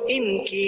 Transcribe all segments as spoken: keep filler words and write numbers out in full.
इनकी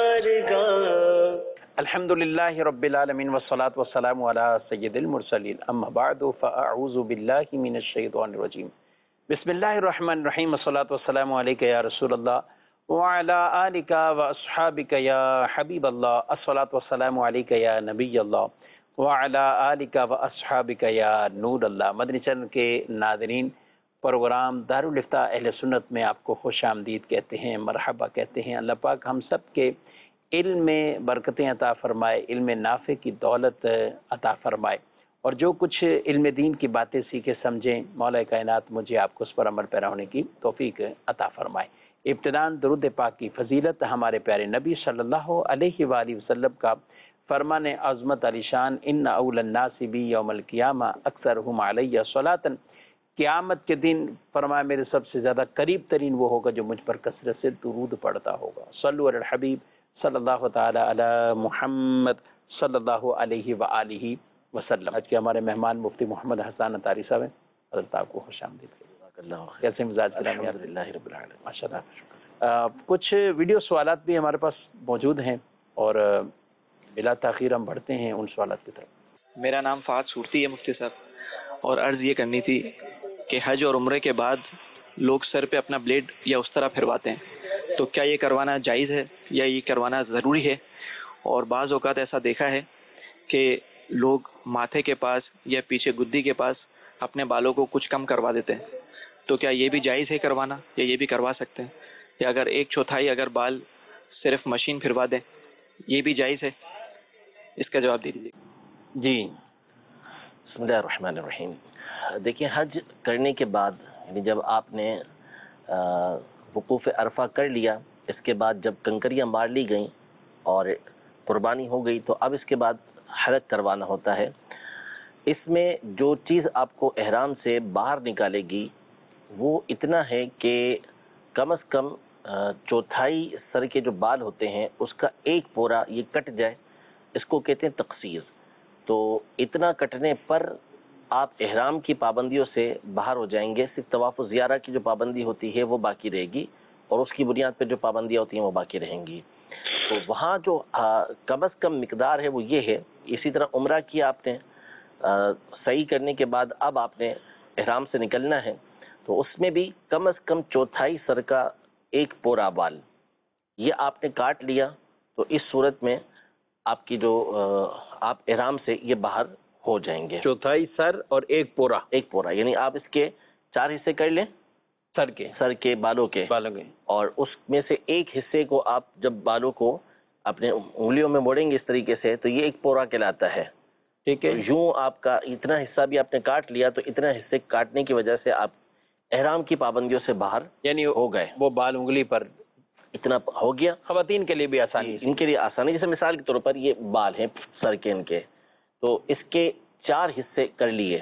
बारगाह। अल्हम्दुलिल्लाहि रब्बिल आलमीन वस्सलातु वस्सलामु अला सय्यिदिल मुरसलीन अम्मा बअदु फ़अऊज़ु बिल्लाहि मिनश शैतानिर रजीम बिस्मिल्लाहिर रहमानिर रहीम वस्सलातु वस्सलामु अलैका या रसूलल्लाह व अला आलिका व अस्हाबिका या हबीबल्लाह अस्सलातु वस्सलामु अलैका या नबियल्लाह व अला आलिका व अस्हाबिका या नूरल्लाह। मदनी चैनल के नाज़रीन, प्रोग्राम दारुल इफ्ता अहले सुन्नत में आपको खुश आमदीद कहते हैं, मरहबा कहते हैं। अल्लाह पाक हम सब के इल्म में बरकतें अता फरमाए, इल्म नाफ़े की दौलत अता फरमाए, और जो कुछ इल्म दीन की बातें सीखे समझें, मौला कायनात मुझे आपको उस पर अमल पैरा होने की तौफीक अता फरमाए। इब्तिदान दुरूद पाक की फजीलत हमारे प्यारे नबी सल्लल्लाहु अलैहि वसल्लम का फरमान अज़मत अलीशान इन्ना औलन नासी बी यौमल क़ियामा अक्सरहुम अलैया सलातन, क़यामत के दिन फरमाया मेरे सबसे ज़्यादा करीब तरीन वो होगा जो मुझ पर कसरत से दुरूद पढ़ता होगा। सल्लु अलल हबीब सल्लल्लाहु ताला अला मुहम्मद सल्लल्लाहु अलैहि व आलिहि वसल्लम। आज के हमारे मेहमान मुफ्ती मोहम्मद हसन अतारी साहब हैं। हज़रत आपको खुशामदीद। कैसे मिजाज? माशाल्लाह। कुछ वीडियो सवालात भी हमारे पास मौजूद हैं और बिला ताख़ीर हम बढ़ते हैं उन सवालात की तरफ। मेरा नाम फ़ाद सूरती है मुफ्ती साहब, और अर्ज़ ये करनी थी कि हज और उम्रे के बाद लोग सर पे अपना ब्लेड या उस तरह फिरवाते हैं, तो क्या ये करवाना जायज़ है या ये करवाना ज़रूरी है? और बाज़ औक़ात ऐसा देखा है कि लोग माथे के पास या पीछे गुद्दी के पास अपने बालों को कुछ कम करवा देते हैं, तो क्या ये भी जायज़ है करवाना, या ये भी करवा सकते हैं? या अगर एक चौथाई अगर बाल सिर्फ मशीन फिरवा दें, ये भी जायज़ है? इसका जवाब दे दीजिए। जी, बिस्मिल्लाहिर्रहमानिर्रहीम। देखिए, हज करने के बाद यानी जब आपने वक़ूफ़ अरफा कर लिया, इसके बाद जब कंकरियाँ मार ली गईं और कुर्बानी हो गई, तो अब इसके बाद हलक करवाना होता है। इसमें जो चीज़ आपको एहराम से बाहर निकालेगी वो इतना है कि कम अज़ कम चौथाई सर के जो बाल होते हैं उसका एक पोरा ये कट जाए, इसको कहते हैं तक़सीर। तो इतना कटने पर आप इहराम की पाबंदियों से बाहर हो जाएंगे। सिर्फ तवाफ़ ज़ियारा की जो पाबंदी होती है वो बाकी रहेगी, और उसकी बुनियाद पर जो पाबंदियाँ होती हैं वो बाकी रहेंगी। तो वहाँ जो कम अज़ कम मिकदार है वो ये है। इसी तरह उम्रा की आपने आ, सही करने के बाद अब आपने इहराम से निकलना है, तो उसमें भी कम अज़ कम चौथाई सर का एक पोरा बाल ये आपने काट लिया, तो इस सूरत में आपकी जो आप इहराम से ये बाहर हो जाएंगे। चौथाई सर और एक पोरा, एक पोरा यानी आप इसके चार हिस्से कर लें सर के सर के बालों के बालों के और उसमें से एक हिस्से को आप जब बालों को अपने उंगलियों में मोड़ेंगे इस तरीके से, तो ये एक पोरा कहलाता है। ठीक है। तो यूं आपका इतना हिस्सा भी आपने काट लिया, तो इतना हिस्से काटने की वजह से आप इहराम की पाबंदियों से बाहर यानी हो गए। वो बाल उंगली पर इतना हो गया। ख़वातीन के लिए भी आसानी, इनके लिए आसानी। जैसे मिसाल के तौर पर ये बाल हैं सर के इनके, तो इसके चार हिस्से कर लिए,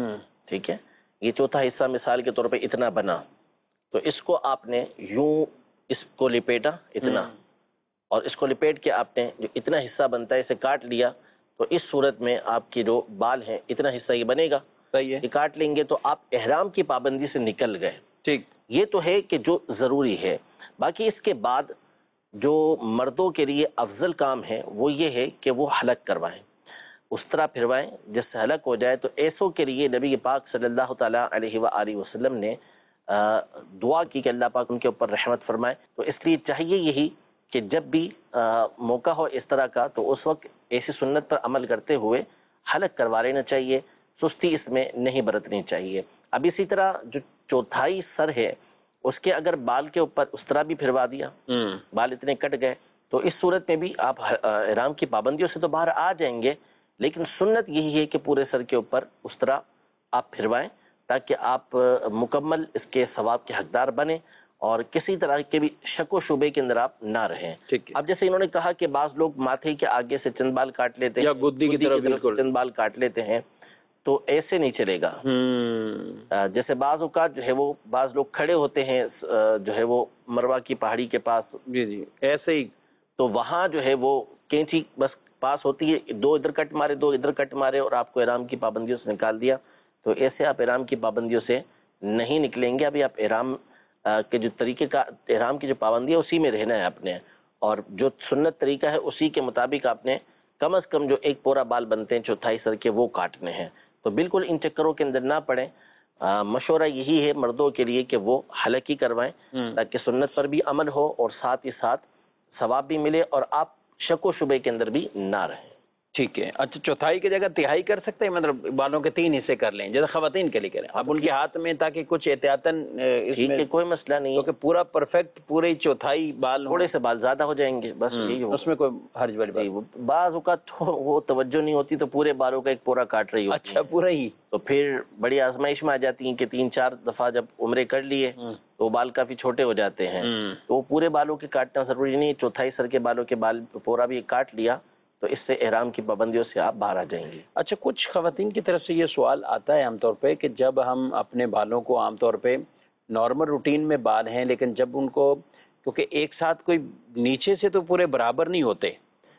ठीक है। ये चौथा हिस्सा मिसाल के तौर पर इतना बना, तो इसको आपने यूं इसको लिपेटा इतना, और इसको लिपेट के आपने जो इतना हिस्सा बनता है इसे काट लिया, तो इस सूरत में आपकी जो बाल हैं इतना हिस्सा ये बनेगा। सही है। ये काट लेंगे तो आप इहराम की पाबंदी से निकल गए। ठीक, ये तो है कि जो ज़रूरी है। बाकी इसके बाद जो मर्दों के लिए अफजल काम है वो ये है कि वो हलक करवाएं, उस तरह फिरवाएं जिससे हलक हो जाए। तो ऐसों के लिए नबी पाक सल्लल्लाहु ताला अलैहि व आलिहि वसल्लम ने आ, दुआ की कि अल्लाह पाक उनके ऊपर रहमत फरमाए। तो इसलिए चाहिए यही कि जब भी आ, मौका हो इस तरह का, तो उस वक्त ऐसी सुन्नत पर अमल करते हुए हलक करवा लेना चाहिए, सुस्ती इसमें नहीं बरतनी चाहिए। अब इसी तरह जो चौथाई सर है उसके अगर बाल के ऊपर उस तरह भी फिरवा दिया, बाल इतने कट गए, तो इस सूरत में भी आप इहराम की पाबंदियों से तो बाहर आ जाएंगे, लेकिन सुन्नत यही है कि पूरे सर के ऊपर उस तरह आप फिरवाएं ताकि आप मुकम्मल इसके सवाब के हकदार बने और किसी तरह के भी शक व शुबे के अंदर आप ना रहें। अब जैसे इन्होंने कहा कि बाज लोग माथे के आगे से चंद बाल काट लेते हैं या गुद्दी की तरफ चंद बाल काट लेते हैं, तो ऐसे नहीं चलेगा। जैसे बाज औकात जो है वो बाज लोग खड़े होते हैं जो है वो मरवा की पहाड़ी के पास, जी जी ऐसे ही, तो वहाँ जो है वो कैंची बस पास होती है, दो इधर कट मारे दो इधर कट मारे और आपको इहराम की पाबंदियों से निकाल दिया। तो ऐसे आप इहराम की पाबंदियों से नहीं निकलेंगे। अभी आप इहराम के जो तरीके का इहराम की जो पाबंदी है उसी में रहना है आपने, اور جو سنت طریقہ ہے اسی کے مطابق آپ نے کم از کم جو ایک پورا بال بنتے ہیں چوتھائی سر کے وہ کاٹنے ہیں. تو بالکل ان چکروں کے اندر نہ پڑیں. مشورہ یہی ہے مردوں کے لیے کہ وہ حلق ہی کروائیں تاکہ سنت پر بھی عمل ہو اور ساتھ ہی ساتھ ثواب بھی ملے اور آپ شک و شبے کے اندر بھی نہ رہیں. ٹھیک ہے. اچھا چوتھائی کی جگہ تہائی کر سکتے ہیں؟ مطلب بالوں کے تین حصے کر لیں جیسے خواتین کے لیے کریں اب ان کے ہاتھ میں تاکہ کچھ احتیاطاً. ٹھیک ہے کوئی مسئلہ نہیں ہے کہ پورا پرفیکٹ پورے چوتھائی بال تھوڑے سے بال زیادہ ہو جائیں گے بس یہی ہوگا. اس میں کوئی حرج والی بات. بعض اوقات وہ توجہ نہیں ہوتی تو پورے بالوں کا ایک پورا کاٹ رہی ہوتی. اچھا پورا ہی. تو پھر بڑی آزمائش میں آ جاتی ہیں کہ تین چار دفعہ جب عمرے کر لیے تو بال کافی چھوٹے ہو جاتے ہیں. تو وہ پورے بالوں کے کاٹنا ضروری نہیں. چوتھائی سر کے بالوں کے بال پورا بھی کاٹ لیا تو اس سے احرام کی پابندیوں سے آپ باہر آ جائیں گے. اچھا کچھ خواتین کی طرف سے یہ سوال آتا ہے عام طور پہ کہ جب ہم اپنے بالوں کو عام طور پہ نارمل روٹین میں بال ہیں لیکن جب ان کو کیونکہ ایک ساتھ کوئی نیچے سے تو پورے برابر نہیں ہوتے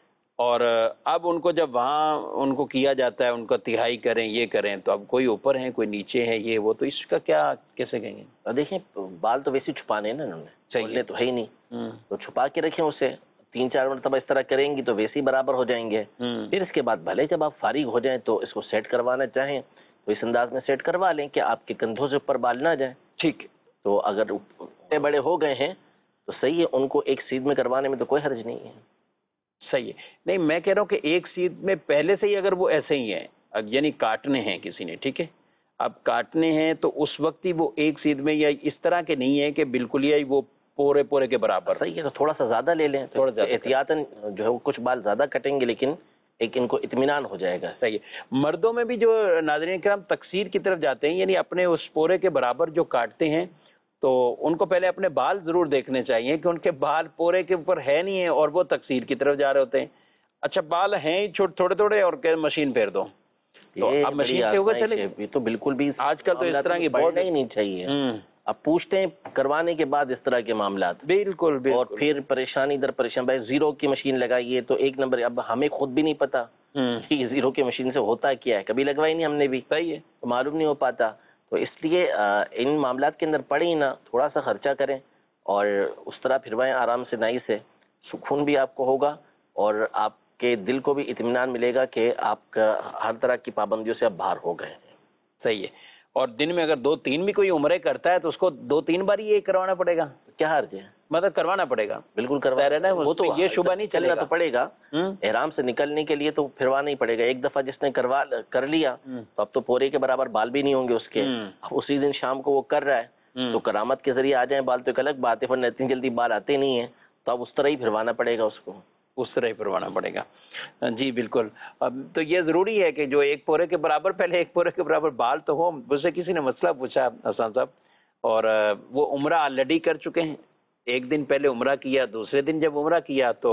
اور اب ان کو جب وہاں ان کو کیا جاتا ہے ان کو تہائی کریں یہ کریں تو اب کوئی اوپر ہے کوئی نیچے ہے یہ وہ تو اس کا کیا کیسے کہیں گے؟ دیکھیں بال تو ویسے چھپانے ہیں نا انہوں نے چاہیے تو ہے ہی نہیں تو چھپا کے رکھیں اسے. تین چار مرتبہ اس طرح کریں گی تو ویسے ہی برابر ہو جائیں گے. پھر اس کے بعد بھلے جب آپ فارغ ہو جائیں تو اس کو سیٹ کروانا چاہیں تو اس انداز میں سیٹ کروا لیں کہ آپ کے کندھوں سے اوپر بال نہ جائیں. ٹھیک ہے. تو اگر بڑے ہو گئے ہیں تو صحیح ہے ان کو ایک سیدھ میں کروانے میں تو کوئی حرج نہیں ہے. صحیح ہے. نہیں میں کہہ رہا ہوں کہ ایک سیدھ میں پہلے سے ہی اگر وہ ایسے ہی ہیں یعنی کاٹنے ہیں کسی نے ٹھیک ہے اب کاٹنے ہیں تو اس وقت ہی وہ ایک سیدھ میں یا اس طرح کے نہیں ہے کہ بالکل ہی وہ پورے پورے کے برابر. صحیح ہے تو تھوڑا سا زیادہ لے لیں تھوڑا زیادہ احتیاطاً جو ہے وہ کچھ بال زیادہ کٹیں گے لیکن ایک ان کو اطمینان ہو جائے گا. صحیح ہے. مردوں میں بھی جو ناظرین کرام تقصیر کی طرف جاتے ہیں یعنی اپنے اس پورے کے برابر جو کاٹتے ہیں تو ان کو پہلے اپنے بال ضرور دیکھنے چاہیے کہ ان کے بال پورے کے اوپر ہے نہیں ہے اور وہ تقصیر کی طرف جا رہے ہوتے ہیں. اچھا بال ہیں تھوڑے تھوڑے اور مشین پھیر دو تو اب مشین سے ہوگا چلے. یہ تو بالکل بھی آج کل تو اس طرح کی بورڈ ہی نہیں چاہیے. اب پوچھتے ہیں کروانے کے بعد اس طرح کے معاملات بالکل اور پھر پریشانی در پریشان بھائی زیرو کی مشین لگائیے تو ایک نمبر. اب ہمیں خود بھی نہیں پتا کہ زیرو کی مشین سے ہوتا کیا ہے کبھی لگوائی نہیں ہم نے بھی. صحیح ہے. تو معلوم نہیں ہو پاتا تو اس لیے ان معاملات کے اندر پڑیں نا تھوڑا سا خرچہ کریں اور اس طرح پھروائیں آرام سے نائی سے. سکون بھی آپ کو ہوگا اور آپ کے دل کو بھی اطمینان ملے گا کہ آپ کا ہر طرح کی پابندیوں سے آپ باہر ہو گئے. صحیح ہے. اور دن میں اگر دو تین بھی کوئی عمرے کرتا ہے تو اس کو دو تین بار یہ کروانا پڑے گا. کیا حرج ہے؟ مطلب کروانا پڑے گا. بالکل کروا رہنا وہ تو یہ شبہ نہیں چلنا تو پڑے گا. احرام سے نکلنے کے لیے تو پھروانا ہی پڑے گا. ایک دفعہ جس نے کروا کر لیا تو اب تو پورے کے برابر بال بھی نہیں ہوں گے اس کے. اسی دن شام کو وہ کر رہا ہے تو کرامت کے ذریعے آ جائیں بال تو ایک الگ بات ہے پر اتنی جلدی بال آتے نہیں ہیں تو اب اس طرح ہی پھروانا پڑے گا اس کو. اس طرح ہی پھروانا پڑے گا. جی بالکل. اب تو یہ ضروری ہے کہ جو ایک پورے کے برابر پہلے ایک پورے کے برابر بال تو ہو. مجھ سے کسی نے مسئلہ پوچھا حسان صاحب اور وہ عمرہ آلریڈی کر چکے ہیں. ایک دن پہلے عمرہ کیا دوسرے دن جب عمرہ کیا تو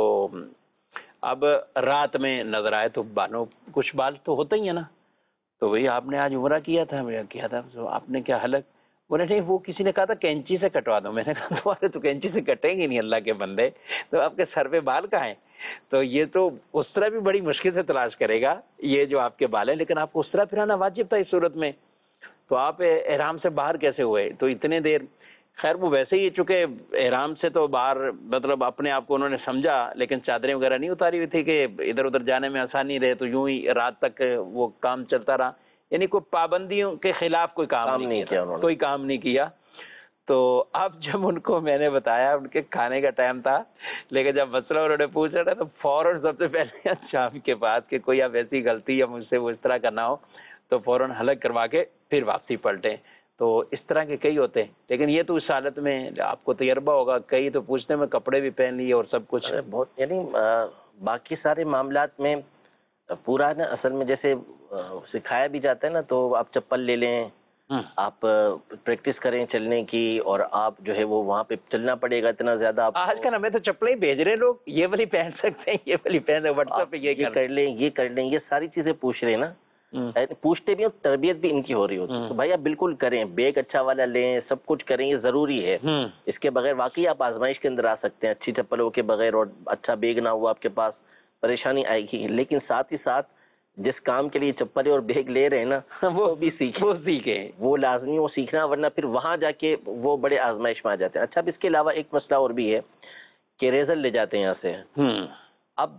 اب رات میں نظر آئے تو بالوں کچھ بال تو ہوتا ہی ہے نا. تو وہی آپ نے آج عمرہ کیا تھا میں کیا تھا تو آپ نے کیا حلق بولے نہیں وہ کسی نے کہا تھا کینچی سے کٹوا دو. میں نے کہا تمہارے تو کینچی سے کٹیں گے نہیں اللہ کے بندے تو آپ کے سر پہ بال کہاں ہیں. تو یہ تو اس طرح بھی بڑی مشکل سے تلاش کرے گا یہ جو آپ کے بال ہیں لیکن آپ کو اس طرح پھرانا واجب تھا اس صورت میں. تو آپ احرام سے باہر کیسے ہوئے تو اتنے دیر. خیر وہ ویسے ہی چونکہ احرام سے تو باہر مطلب اپنے آپ کو انہوں نے سمجھا لیکن چادریں وغیرہ نہیں اتاری ہوئی تھی کہ ادھر ادھر جانے میں آسانی رہے تو یوں ہی رات تک وہ کام چلتا رہا. یعنی کوئی پابندیوں کے خلاف کوئی کام نہیں کیا کوئی کام نہیں کیا. تو اب جب ان کو میں نے بتایا ان کے کھانے کا ٹائم تھا لیکن جب مسئلہ انہوں نے پوچھا تھا تو فوراً سب سے پہلے شام کے بعد کہ کوئی اب ایسی غلطی یا مجھ سے وہ اس طرح کرنا ہو تو فوراً حلق کروا کے پھر واپسی پلٹیں. تو اس طرح کے کئی ہوتے ہیں لیکن یہ تو اس حالت میں آپ کو تجربہ ہوگا. کئی تو پوچھنے میں کپڑے بھی پہن لیے اور سب کچھ بہت یعنی باقی سارے معاملات میں پورا نا اصل میں جیسے سکھایا بھی جاتا ہے نا تو آپ چپل لے لیں آپ پریکٹس کریں چلنے کی اور آپ جو ہے وہ وہاں پہ چلنا پڑے گا اتنا زیادہ. آج کل ہمیں تو چپلیں ہی بھیج رہے ہیں لوگ یہ والی پہن سکتے ہیں یہ والی پہن رہے واٹس ایپ پہ یہ کر لیں یہ کر لیں یہ ساری چیزیں پوچھ رہے ہیں نا. پوچھتے بھی اور تربیت بھی ان کی ہو رہی ہوتی ہے. تو بھائی آپ بالکل کریں بیگ اچھا والا لیں سب کچھ کریں یہ ضروری ہے. اس کے بغیر واقعی آپ آزمائش کے اندر آ سکتے ہیں اچھی چپلوں کے بغیر اور اچھا بیگ نہ ہوا آپ کے پاس پریشانی آئے گی. لیکن ساتھ ہی ساتھ جس کام کے لیے چپلیں اور بیگ لے رہے ہیں نا وہ بھی سیکھیں وہ سیکھیں وہ لازمی وہ سیکھنا ورنہ پھر وہاں جا کے وہ بڑے آزمائش میں آ جاتے ہیں. اچھا اب اس کے علاوہ ایک مسئلہ اور بھی ہے کہ ریزر لے جاتے ہیں یہاں سے. اب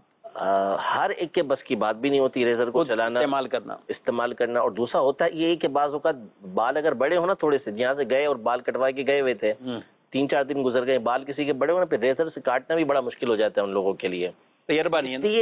ہر ایک کے بس کی بات بھی نہیں ہوتی ریزر کو چلانا, استعمال کرنا استعمال کرنا اور دوسرا ہوتا ہے یہ کہ بعض اوقات بال اگر بڑے ہو نا تھوڑے سے, یہاں سے گئے اور بال کٹوا کے گئے ہوئے تھے, تین چار دن گزر گئے, بال کسی کے بڑے ہونا, پھر ریزر سے کاٹنا بھی بڑا مشکل ہو جاتا ہے ان لوگوں کے لیے. تجربہ نہیں ہے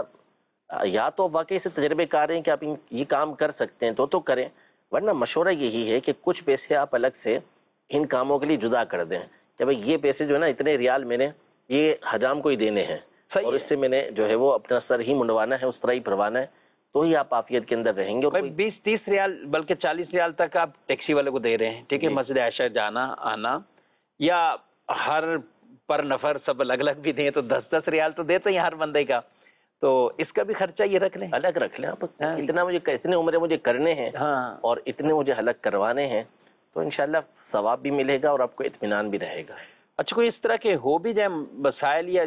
یہ یا تو واقعی سے تجربے کار ہیں کہ آپ یہ کام کر سکتے ہیں تو تو کریں, ورنہ مشورہ یہی ہے کہ کچھ پیسے آپ الگ سے ان کاموں کے لیے جدا کر دیں کہ بھائی یہ پیسے جو ہے نا اتنے ریال میں نے یہ حجام کو ہی دینے ہیں اور اس سے میں نے جو ہے وہ اپنا سر ہی منڈوانا ہے, اس طرح ہی بھروانا ہے, تو ہی آپ عافیت کے اندر رہیں گے. بیس تیس ریال بلکہ چالیس ریال تک آپ ٹیکسی والے کو دے رہے ہیں, ٹھیک ہے, مسجد عائشہ جانا آنا, یا ہر پر نفر سب الگ الگ بھی دیں تو دس دس ریال تو دیتے ہیں ہر بندے کا, تو اس کا بھی خرچہ یہ رکھ لیں, الگ رکھ لیں آپ. اتنا مجھے اتنے عمرے مجھے کرنے ہیں اور اتنے مجھے حلق کروانے ہیں, تو انشاءاللہ ثواب بھی ملے گا اور آپ کو اطمینان بھی رہے گا. اچھا, کوئی اس طرح کے ہو بھی جائے مسائل, یا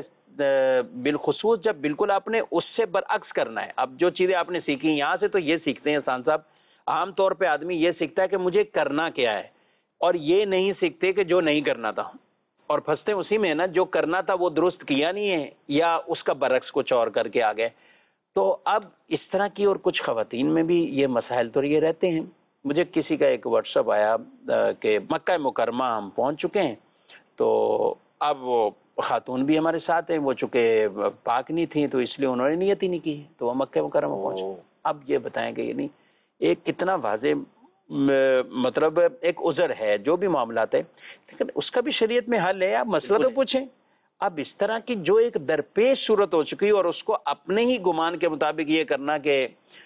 بالخصوص جب بالکل آپ نے اس سے برعکس کرنا ہے. اب جو چیزیں آپ نے سیکھی یہاں سے تو یہ سیکھتے ہیں احسان صاحب, عام طور پہ آدمی یہ سیکھتا ہے کہ مجھے کرنا کیا ہے, اور یہ نہیں سیکھتے کہ جو نہیں کرنا تھا, اور پھنستے اسی میں ہے نا, جو کرنا تھا وہ درست کیا نہیں ہے یا اس کا برعکس کچھ اور کر کے آ گئے. تو اب اس طرح کی اور کچھ خواتین میں بھی یہ مسائل تو یہ رہتے ہیں. مجھے کسی کا ایک واٹس ایپ آیا کہ مکہ مکرمہ ہم پہنچ چکے ہیں, تو اب وہ خاتون بھی ہمارے ساتھ ہیں, وہ چونکہ پاک نہیں تھیں تو اس لیے انہوں نے نیت ہی نہیں کی, تو وہ مکہ مکرمہ پہنچ. اب یہ بتائیں گے یہ نہیں ایک کتنا واضح مطلب ایک عذر ہے, جو بھی معاملات ہے, لیکن اس کا بھی شریعت میں حل ہے. آپ مسئلہ تو پوچھیں. اب اس طرح کی جو ایک درپیش صورت ہو چکی اور اس کو اپنے ہی گمان کے مطابق یہ کرنا کہ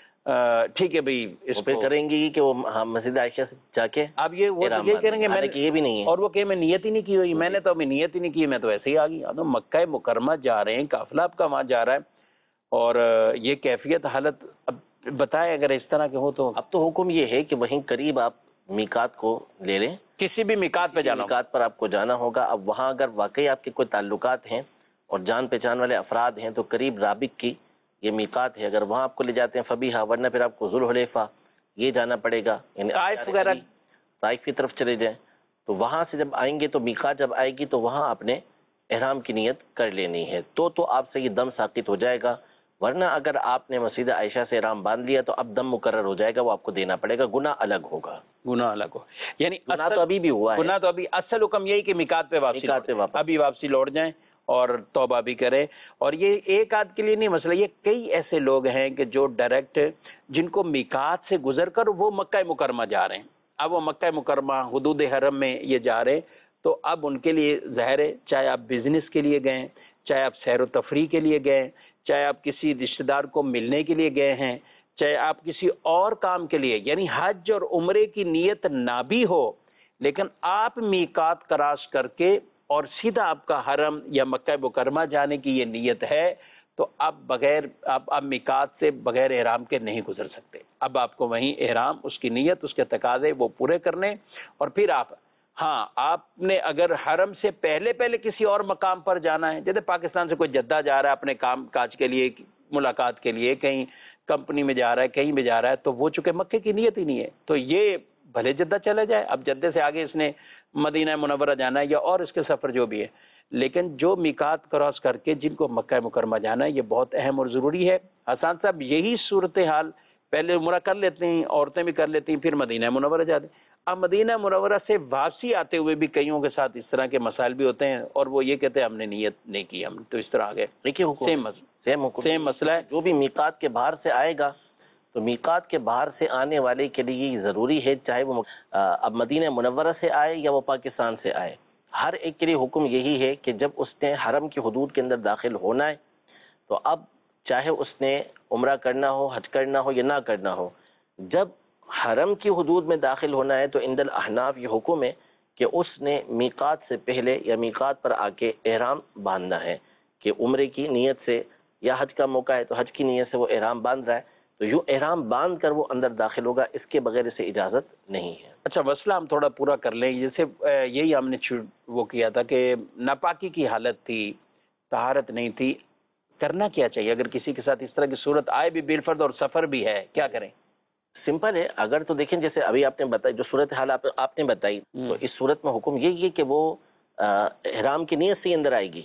ٹھیک ہے بھائی اس پہ کریں گے کہ وہ مسجد عائشہ سے جا کے اب یہ وہ یہ کریں گے, میں نے یہ بھی نہیں ہے, اور وہ کہ میں نیت ہی نہیں کی ہوئی, میں نے تو ابھی نیت ہی نہیں کی, میں تو ایسے ہی آ گئی. تو مکہ مکرمہ جا رہے ہیں, قافلہ آپ کا وہاں جا رہا ہے, اور یہ کیفیت حالت اب بتائے اگر اس طرح کے ہو تو. اب تو حکم یہ ہے کہ وہیں قریب آپ میقات کو لے لیں, کسی بھی میقات پہ جانا, میقات پر آپ کو جانا ہوگا. اب وہاں اگر واقعی آپ کے کوئی تعلقات ہیں اور جان پہچان والے افراد ہیں تو قریب رابق کی یہ میقات ہے, اگر وہاں آپ کو لے جاتے ہیں فبیہا, ورنہ پھر آپ کو ذوالحلیفہ یہ جانا پڑے گا, یعنی طائف وغیرہ طائف کی طرف چلے جائیں. تو وہاں سے جب آئیں گے تو میقات جب آئے گی تو وہاں آپ نے احرام کی نیت کر لینی ہے, تو تو آپ سے یہ دم ساقط ہو جائے گا. ورنہ اگر آپ نے مسجد عائشہ سے احرام باندھ لیا تو اب دم مقرر ہو جائے گا, وہ آپ کو دینا پڑے گا, گناہ الگ ہوگا. گناہ الگ ہو, یعنی گناہ تو ابھی بھی ہوا ہے, گناہ تو ابھی. اصل حکم یہی کہ میقات پہ واپسی, ابھی واپسی لوٹ جائیں اور توبہ بھی کرے. اور یہ ایک آدھ کے لیے نہیں مسئلہ, یہ کئی ایسے لوگ ہیں کہ جو ڈائریکٹ جن کو میقات سے گزر کر وہ مکہ مکرمہ جا رہے ہیں. اب وہ مکہ مکرمہ حدود حرم میں یہ جا رہے, تو اب ان کے لیے ظاہر ہے, چاہے آپ بزنس کے لیے گئے, چاہے آپ سیر و تفریح کے لیے گئے, چاہے آپ کسی رشتہ دار کو ملنے کے لیے گئے ہیں, چاہے آپ کسی اور کام کے لیے, یعنی حج اور عمرے کی نیت نہ بھی ہو, لیکن آپ میقات کراس کر کے اور سیدھا آپ کا حرم یا مکہ مکرمہ جانے کی یہ نیت ہے, تو اب بغیر آپ اب میقات سے بغیر احرام کے نہیں گزر سکتے. اب آپ کو وہیں احرام, اس کی نیت, اس کے تقاضے وہ پورے کرنے, اور پھر آپ ہاں آپ نے اگر حرم سے پہلے پہلے کسی اور مقام پر جانا ہے, جیسے پاکستان سے کوئی جدہ جا رہا ہے اپنے کام کاج کے لیے, ملاقات کے لیے, کہیں کمپنی میں جا رہا ہے, کہیں بھی جا رہا ہے, تو وہ چونکہ مکے کی نیت ہی نہیں ہے, تو یہ بھلے جدہ چلا جائے. اب جدے سے آگے اس نے مدینہ منورہ جانا ہے یا اور اس کے سفر جو بھی ہے, لیکن جو میقات کراس کر کے جن کو مکہ مکرمہ جانا ہے, یہ بہت اہم اور ضروری ہے. حسان صاحب یہی صورتحال پہلے عمرہ کر لیتے ہیں, عورتیں بھی کر لیتی ہیں, پھر مدینہ منورہ جاتے ہیں. اب مدینہ منورہ سے واپسی آتے ہوئے بھی کئیوں کے ساتھ اس طرح کے مسائل بھی ہوتے ہیں, اور وہ یہ کہتے ہیں ہم نے نیت نہیں کی, ہم تو اس طرح آ گئے. دیکھیے سیم سیم سیم مسئلہ ہے. جو بھی میقات کے باہر سے آئے گا تو میقات کے باہر سے آنے والے کے لیے یہ ضروری ہے, چاہے وہ اب مدینہ منورہ سے آئے یا وہ پاکستان سے آئے, ہر ایک کے لیے حکم یہی ہے کہ جب اس نے حرم کی حدود کے اندر داخل ہونا ہے, تو اب چاہے اس نے عمرہ کرنا ہو, حج کرنا ہو یا نہ کرنا ہو, جب حرم کی حدود میں داخل ہونا ہے تو عند الاحناف یہ حکم ہے کہ اس نے میقات سے پہلے یا میقات پر آ کے احرام باندھنا ہے, کہ عمرے کی نیت سے یا حج کا موقع ہے تو حج کی نیت سے وہ احرام باندھ رہا ہے, تو یوں احرام باندھ کر وہ اندر داخل ہوگا, اس کے بغیر اسے اجازت نہیں ہے. اچھا مسئلہ ہم تھوڑا پورا کر لیں, جیسے یہی ہم نے وہ کیا تھا کہ ناپاکی کی حالت تھی, طہارت نہیں تھی, کرنا کیا چاہیے اگر کسی کے ساتھ اس طرح کی صورت آئے بھی بالفرض اور سفر بھی ہے, کیا کریں؟ سمپل ہے. اگر تو دیکھیں جیسے ابھی آپ نے بتائی جو صورت حال آپ آپ نے بتائی, تو اس صورت میں حکم یہی ہے کہ وہ احرام کی نیت سے اندر آئے گی,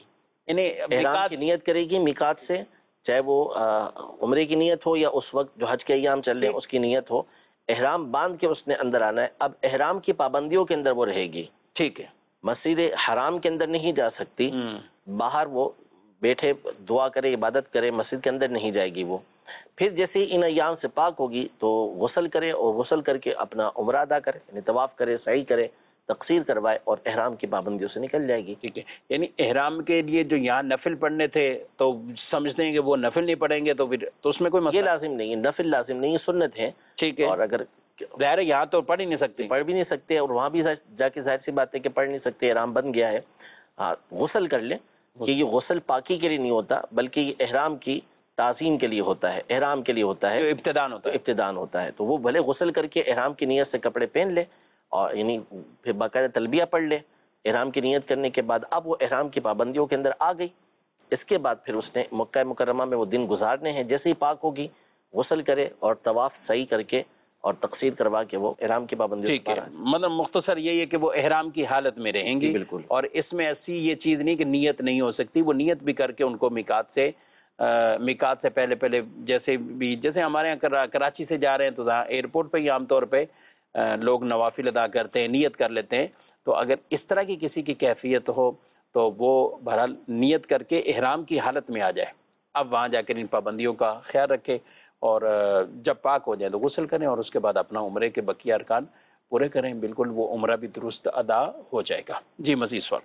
یعنی احرام کی نیت کرے گی میقات سے، چاہے وہ عمرے کی نیت ہو یا اس وقت جو حج کے ایام چل رہے ہیں اس کی نیت ہو، احرام باندھ کے اس نے اندر آنا ہے۔ اب احرام کی پابندیوں کے اندر وہ رہے گی، ٹھیک ہے، مسجد حرام کے اندر نہیں جا سکتی، باہر وہ بیٹھے دعا کرے عبادت کرے، مسجد کے اندر نہیں جائے گی وہ۔ پھر جیسے ہی ان ایام سے پاک ہوگی تو غسل کرے، اور غسل کر کے اپنا عمرہ ادا کرے، یعنی طواف کرے، سعی کرے، تقصیر کروائے، اور احرام کی پابندیوں سے نکل جائے گی۔ ٹھیک ہے، یعنی احرام کے لیے جو یہاں نفل پڑھنے تھے تو سمجھتے ہیں کہ وہ نفل نہیں پڑھیں گے تو پھر تو اس میں کوئی یہ مسئلہ لازم نہیں ہے، نفل لازم نہیں ہے، سنت ہے۔ ٹھیک ہے، اور اگر ظاہر ہے یہاں تو پڑھ ہی نہیں سکتے، پڑھ بھی نہیں سکتے، اور وہاں بھی جا کے ظاہر سی بات ہے کہ پڑھ نہیں سکتے، احرام بن گیا ہے، ہاں غسل کر لیں، کہ یہ غسل پاکی کے لیے نہیں ہوتا بلکہ یہ احرام کی تعظیم کے لیے ہوتا ہے، احرام کے لیے ہوتا ہے، جو ابتدان ہوتا ہے، ابتدان ہوتا ہے۔ تو وہ بھلے غسل کر کے احرام کی نیت سے کپڑے پہن لے، اور یعنی پھر باقاعدہ تلبیہ پڑھ لے احرام کی نیت کرنے کے بعد، اب وہ احرام کی پابندیوں کے اندر آ گئی، اس کے بعد پھر اس نے مکہ مکرمہ میں وہ دن گزارنے ہیں، جیسے ہی پاک ہوگی غسل کرے اور طواف صحیح کر کے اور تقصیر کروا کے وہ احرام کی پابندیوں سے ٹھیک ہے، باہر آ جائے۔ مطلب مختصر یہی ہے کہ وہ احرام کی حالت میں رہیں گی، بالکل، اور اس میں ایسی یہ چیز نہیں کہ نیت نہیں ہو سکتی، وہ نیت بھی کر کے ان کو میقات سے میقات سے پہلے پہلے جیسے بھی، جیسے ہمارے یہاں کراچی سے جا رہے ہیں تو ایئرپورٹ پہ ہی عام طور پہ لوگ نوافل ادا کرتے ہیں، نیت کر لیتے ہیں، تو اگر اس طرح کی کسی کی کیفیت ہو تو وہ بہرحال نیت کر کے احرام کی حالت میں آ جائے، اب وہاں جا کر ان پابندیوں کا خیال رکھے، اور جب پاک ہو جائے تو غسل کریں، اور اس کے بعد اپنا عمرے کے بقیہ ارکان پورے کریں، بالکل وہ عمرہ بھی درست ادا ہو جائے گا۔ جی مزید سوال۔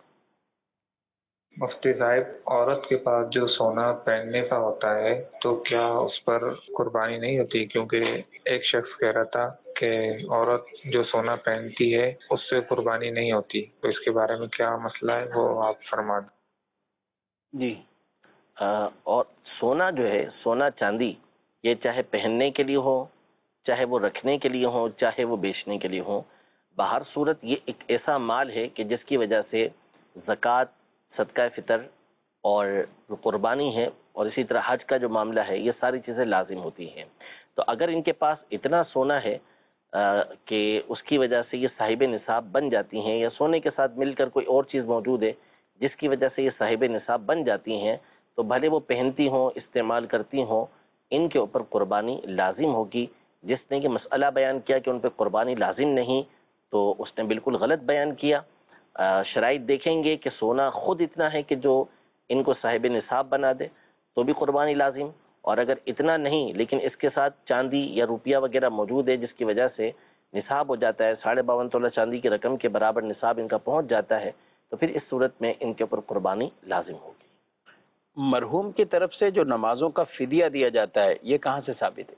مفتی صاحب، عورت کے پاس جو سونا پہننے کا ہوتا ہے تو کیا اس پر قربانی نہیں ہوتی؟ کیونکہ ایک شخص کہہ رہا تھا کہ عورت جو سونا پہنتی ہے اس سے قربانی نہیں ہوتی، تو اس کے بارے میں کیا مسئلہ ہے وہ آپ فرما دیں۔ جی، اور سونا جو ہے، سونا چاندی، یہ چاہے پہننے کے لیے ہو، چاہے وہ رکھنے کے لیے ہو، چاہے وہ بیچنے کے لیے ہو، بہر صورت یہ ایک ایسا مال ہے کہ جس کی وجہ سے زکوٰۃ، صدقہ فطر اور قربانی ہے، اور اسی طرح حج کا جو معاملہ ہے، یہ ساری چیزیں لازم ہوتی ہیں۔ تو اگر ان کے پاس اتنا سونا ہے کہ اس کی وجہ سے یہ صاحب نصاب بن جاتی ہیں، یا سونے کے ساتھ مل کر کوئی اور چیز موجود ہے جس کی وجہ سے یہ صاحب نصاب بن جاتی ہیں، تو بھلے وہ پہنتی ہوں، استعمال کرتی ہوں، ان کے اوپر قربانی لازم ہوگی۔ جس نے یہ مسئلہ بیان کیا کہ ان پہ قربانی لازم نہیں، تو اس نے بالکل غلط بیان کیا۔ شرائط دیکھیں گے کہ سونا خود اتنا ہے کہ جو ان کو صاحب نصاب بنا دے تو بھی قربانی لازم، اور اگر اتنا نہیں لیکن اس کے ساتھ چاندی یا روپیہ وغیرہ موجود ہے جس کی وجہ سے نصاب ہو جاتا ہے، ساڑھے باون تولہ چاندی کی رقم کے برابر نصاب ان کا پہنچ جاتا ہے، تو پھر اس صورت میں ان کے اوپر قربانی لازم ہوگی۔ مرحوم کی طرف سے جو نمازوں کا فدیہ دیا جاتا ہے یہ کہاں سے ثابت ہے؟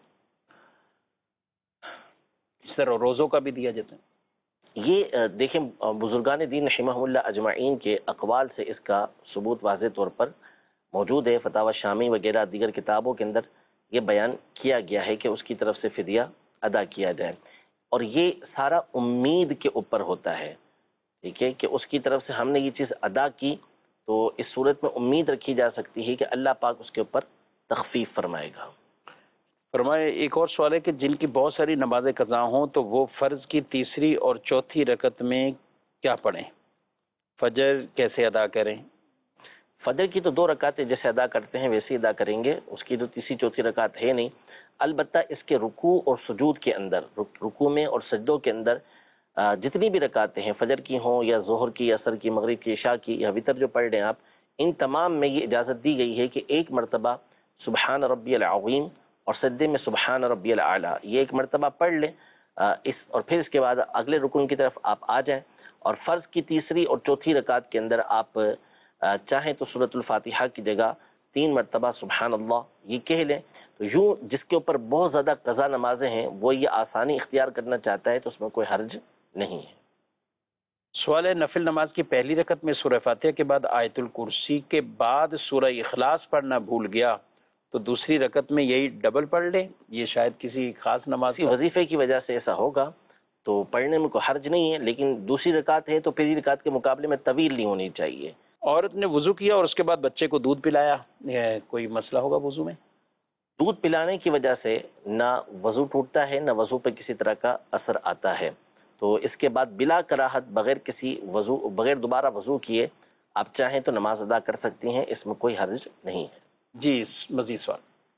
اس طرح روزوں کا بھی دیا جاتا ہے؟ یہ دیکھیں بزرگان دین رحمہ اللہ اجمعین کے اقوال سے اس کا ثبوت واضح طور پر موجود ہے، فتاوی شامی وغیرہ دیگر کتابوں کے اندر یہ بیان کیا گیا ہے کہ اس کی طرف سے فدیہ ادا کیا جائے، اور یہ سارا امید کے اوپر ہوتا ہے، ٹھیک ہے، کہ اس کی طرف سے ہم نے یہ چیز ادا کی تو اس صورت میں امید رکھی جا سکتی ہے کہ اللہ پاک اس کے اوپر تخفیف فرمائے گا۔ فرمائے ایک اور سوال ہے کہ جن کی بہت ساری نمازیں قضا ہوں تو وہ فرض کی تیسری اور چوتھی رکعت میں کیا پڑھیں؟ فجر کیسے ادا کریں؟ فجر کی تو دو رکعتیں جیسے ادا کرتے ہیں ویسے ادا کریں گے، اس کی تو تیسری چوتھی رکعت ہے نہیں، البتہ اس کے رکوع اور سجود کے اندر، رکوع میں اور سجدوں کے اندر جتنی بھی رکعتیں ہیں، فجر کی ہوں یا ظہر کی، عصر کی، مغرب کی، عشاء کی، یا وتر جو پڑھ رہے ہیں آپ، ان تمام میں یہ اجازت دی گئی ہے کہ ایک مرتبہ سبحان ربی العظیم اور سجدے میں سبحان ربی الاعلیٰ یہ ایک مرتبہ پڑھ لیں، اس اور پھر اس کے بعد اگلے رکن کی طرف آپ آ جائیں، اور فرض کی تیسری اور چوتھی رکعت کے اندر آپ چاہیں تو سورۃ الفاتحہ کی جگہ تین مرتبہ سبحان اللہ یہ کہہ لیں۔ تو یوں جس کے اوپر بہت زیادہ قضا نمازیں ہیں وہ یہ آسانی اختیار کرنا چاہتا ہے تو اس میں کوئی حرج نہیں ہے۔ سوال ہے نفل نماز کی پہلی رکعت میں سورہ فاتحہ کے بعد آیت الکرسی کے بعد سورہ اخلاص پڑھنا بھول گیا تو دوسری رکعت میں یہی ڈبل پڑھ لیں؟ یہ شاید کسی خاص نماز کسی وظیفے کی وجہ سے ایسا ہوگا تو پڑھنے میں کوئی حرج نہیں ہے، لیکن دوسری رکعت ہے تو پہلی رکعت کے مقابلے میں طویل نہیں ہونی چاہیے۔ عورت نے وضو کیا اور اس کے بعد بچے کو دودھ پلایا، کوئی مسئلہ ہوگا وضو میں؟ دودھ پلانے کی وجہ سے نہ وضو ٹوٹتا ہے نہ وضو پہ کسی طرح کا اثر آتا ہے، تو اس کے بعد بلا کراہت بغیر کسی وضو بغیر دوبارہ وضو کیے آپ چاہیں تو نماز ادا کر سکتی ہیں، اس میں کوئی حرج نہیں ہے۔ جی مزید سوال۔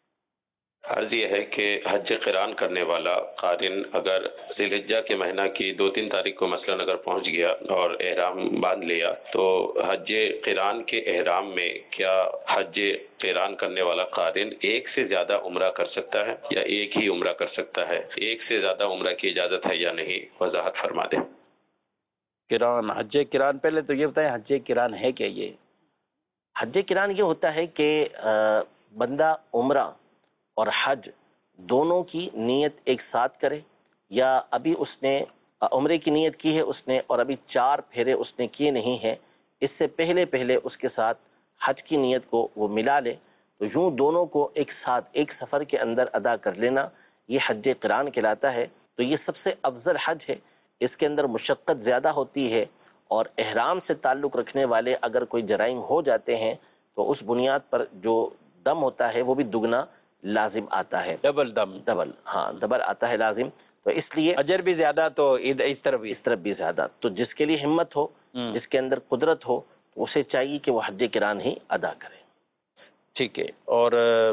عرض یہ ہے کہ حج قران کرنے والا قارن اگر ذی الحجہ کے مہینہ کی دو تین تاریخ کو مثلاً اگر پہنچ گیا اور احرام باندھ لیا تو حج قران کے احرام میں کیا حج قران کرنے والا قارن ایک سے زیادہ عمرہ کر سکتا ہے یا ایک ہی عمرہ کر سکتا ہے؟ ایک سے زیادہ عمرہ کی اجازت ہے یا نہیں، وضاحت فرما دیں۔ قران، حج قران، پہلے تو یہ بتائیں حج قران ہے کیا؟ یہ حج قران یہ ہوتا ہے کہ بندہ عمرہ اور حج دونوں کی نیت ایک ساتھ کرے، یا ابھی اس نے عمرے کی نیت کی ہے اس نے اور ابھی چار پھیرے اس نے کیے نہیں ہیں، اس سے پہلے پہلے اس کے ساتھ حج کی نیت کو وہ ملا لے، تو یوں دونوں کو ایک ساتھ ایک سفر کے اندر ادا کر لینا یہ حج قران کہلاتا ہے۔ تو یہ سب سے افضل حج ہے، اس کے اندر مشقت زیادہ ہوتی ہے، اور احرام سے تعلق رکھنے والے اگر کوئی جرائم ہو جاتے ہیں تو اس بنیاد پر جو دم ہوتا ہے وہ بھی دگنا لازم آتا ہے، ڈبل دم، ڈبل، ہاں ڈبل آتا ہے لازم۔ تو اس لیے اجر بھی زیادہ تو اس طرف بھی اس طرف بھی زیادہ، تو جس کے لیے ہمت ہو، جس کے اندر قدرت ہو، اسے چاہیے کہ وہ حج قران ہی ادا کرے۔ ٹھیک ہے۔ اور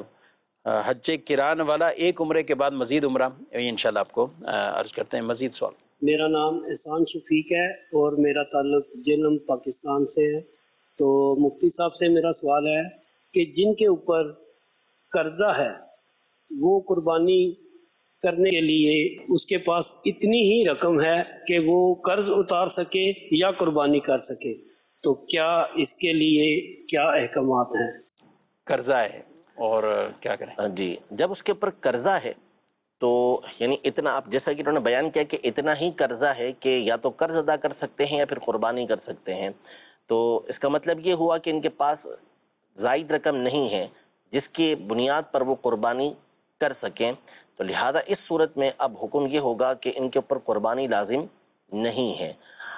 حج قران والا ایک عمرے کے بعد مزید عمرہ انشاءاللہ آپ کو عرض کرتے ہیں۔ مزید سوال۔ میرا نام احسان شفیق ہے اور میرا تعلق جہلم پاکستان سے ہے۔ تو مفتی صاحب سے میرا سوال ہے کہ جن کے اوپر قرضہ ہے وہ قربانی کرنے کے لیے اس کے پاس اتنی ہی رقم ہے کہ وہ قرض اتار سکے یا قربانی کر سکے، تو کیا اس کے لیے کیا احکامات ہیں؟ قرضہ ہے اور کیا کریں؟ جی، جب اس کے اوپر قرضہ ہے تو یعنی اتنا، آپ جیسا کہ انہوں نے بیان کیا کہ اتنا ہی قرضہ ہے کہ یا تو قرض ادا کر سکتے ہیں یا پھر قربانی کر سکتے ہیں، تو اس کا مطلب یہ ہوا کہ ان کے پاس زائد رقم نہیں ہے جس کی بنیاد پر وہ قربانی کر سکیں، تو لہذا اس صورت میں اب حکم یہ ہوگا کہ ان کے اوپر قربانی لازم نہیں ہے۔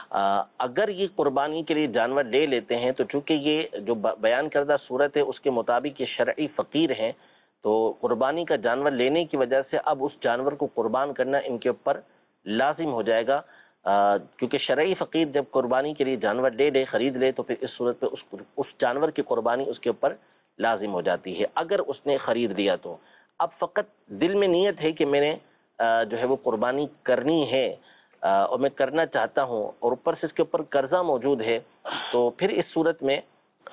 اگر یہ قربانی کے لیے جانور لے لیتے ہیں تو چونکہ یہ جو بیان کردہ صورت ہے اس کے مطابق یہ شرعی فقیر ہیں، تو قربانی کا جانور لینے کی وجہ سے اب اس جانور کو قربان کرنا ان کے اوپر لازم ہو جائے گا، کیونکہ شرعی فقیر جب قربانی کے لیے جانور لے لے، خرید لے، تو پھر اس صورت پہ اس اس جانور کی قربانی اس کے اوپر لازم ہو جاتی ہے اگر اس نے خرید لیا تو۔ اب فقط دل میں نیت ہے کہ میں نے جو ہے وہ قربانی کرنی ہے اور میں کرنا چاہتا ہوں، اور اوپر سے اس کے اوپر قرضہ موجود ہے، تو پھر اس صورت میں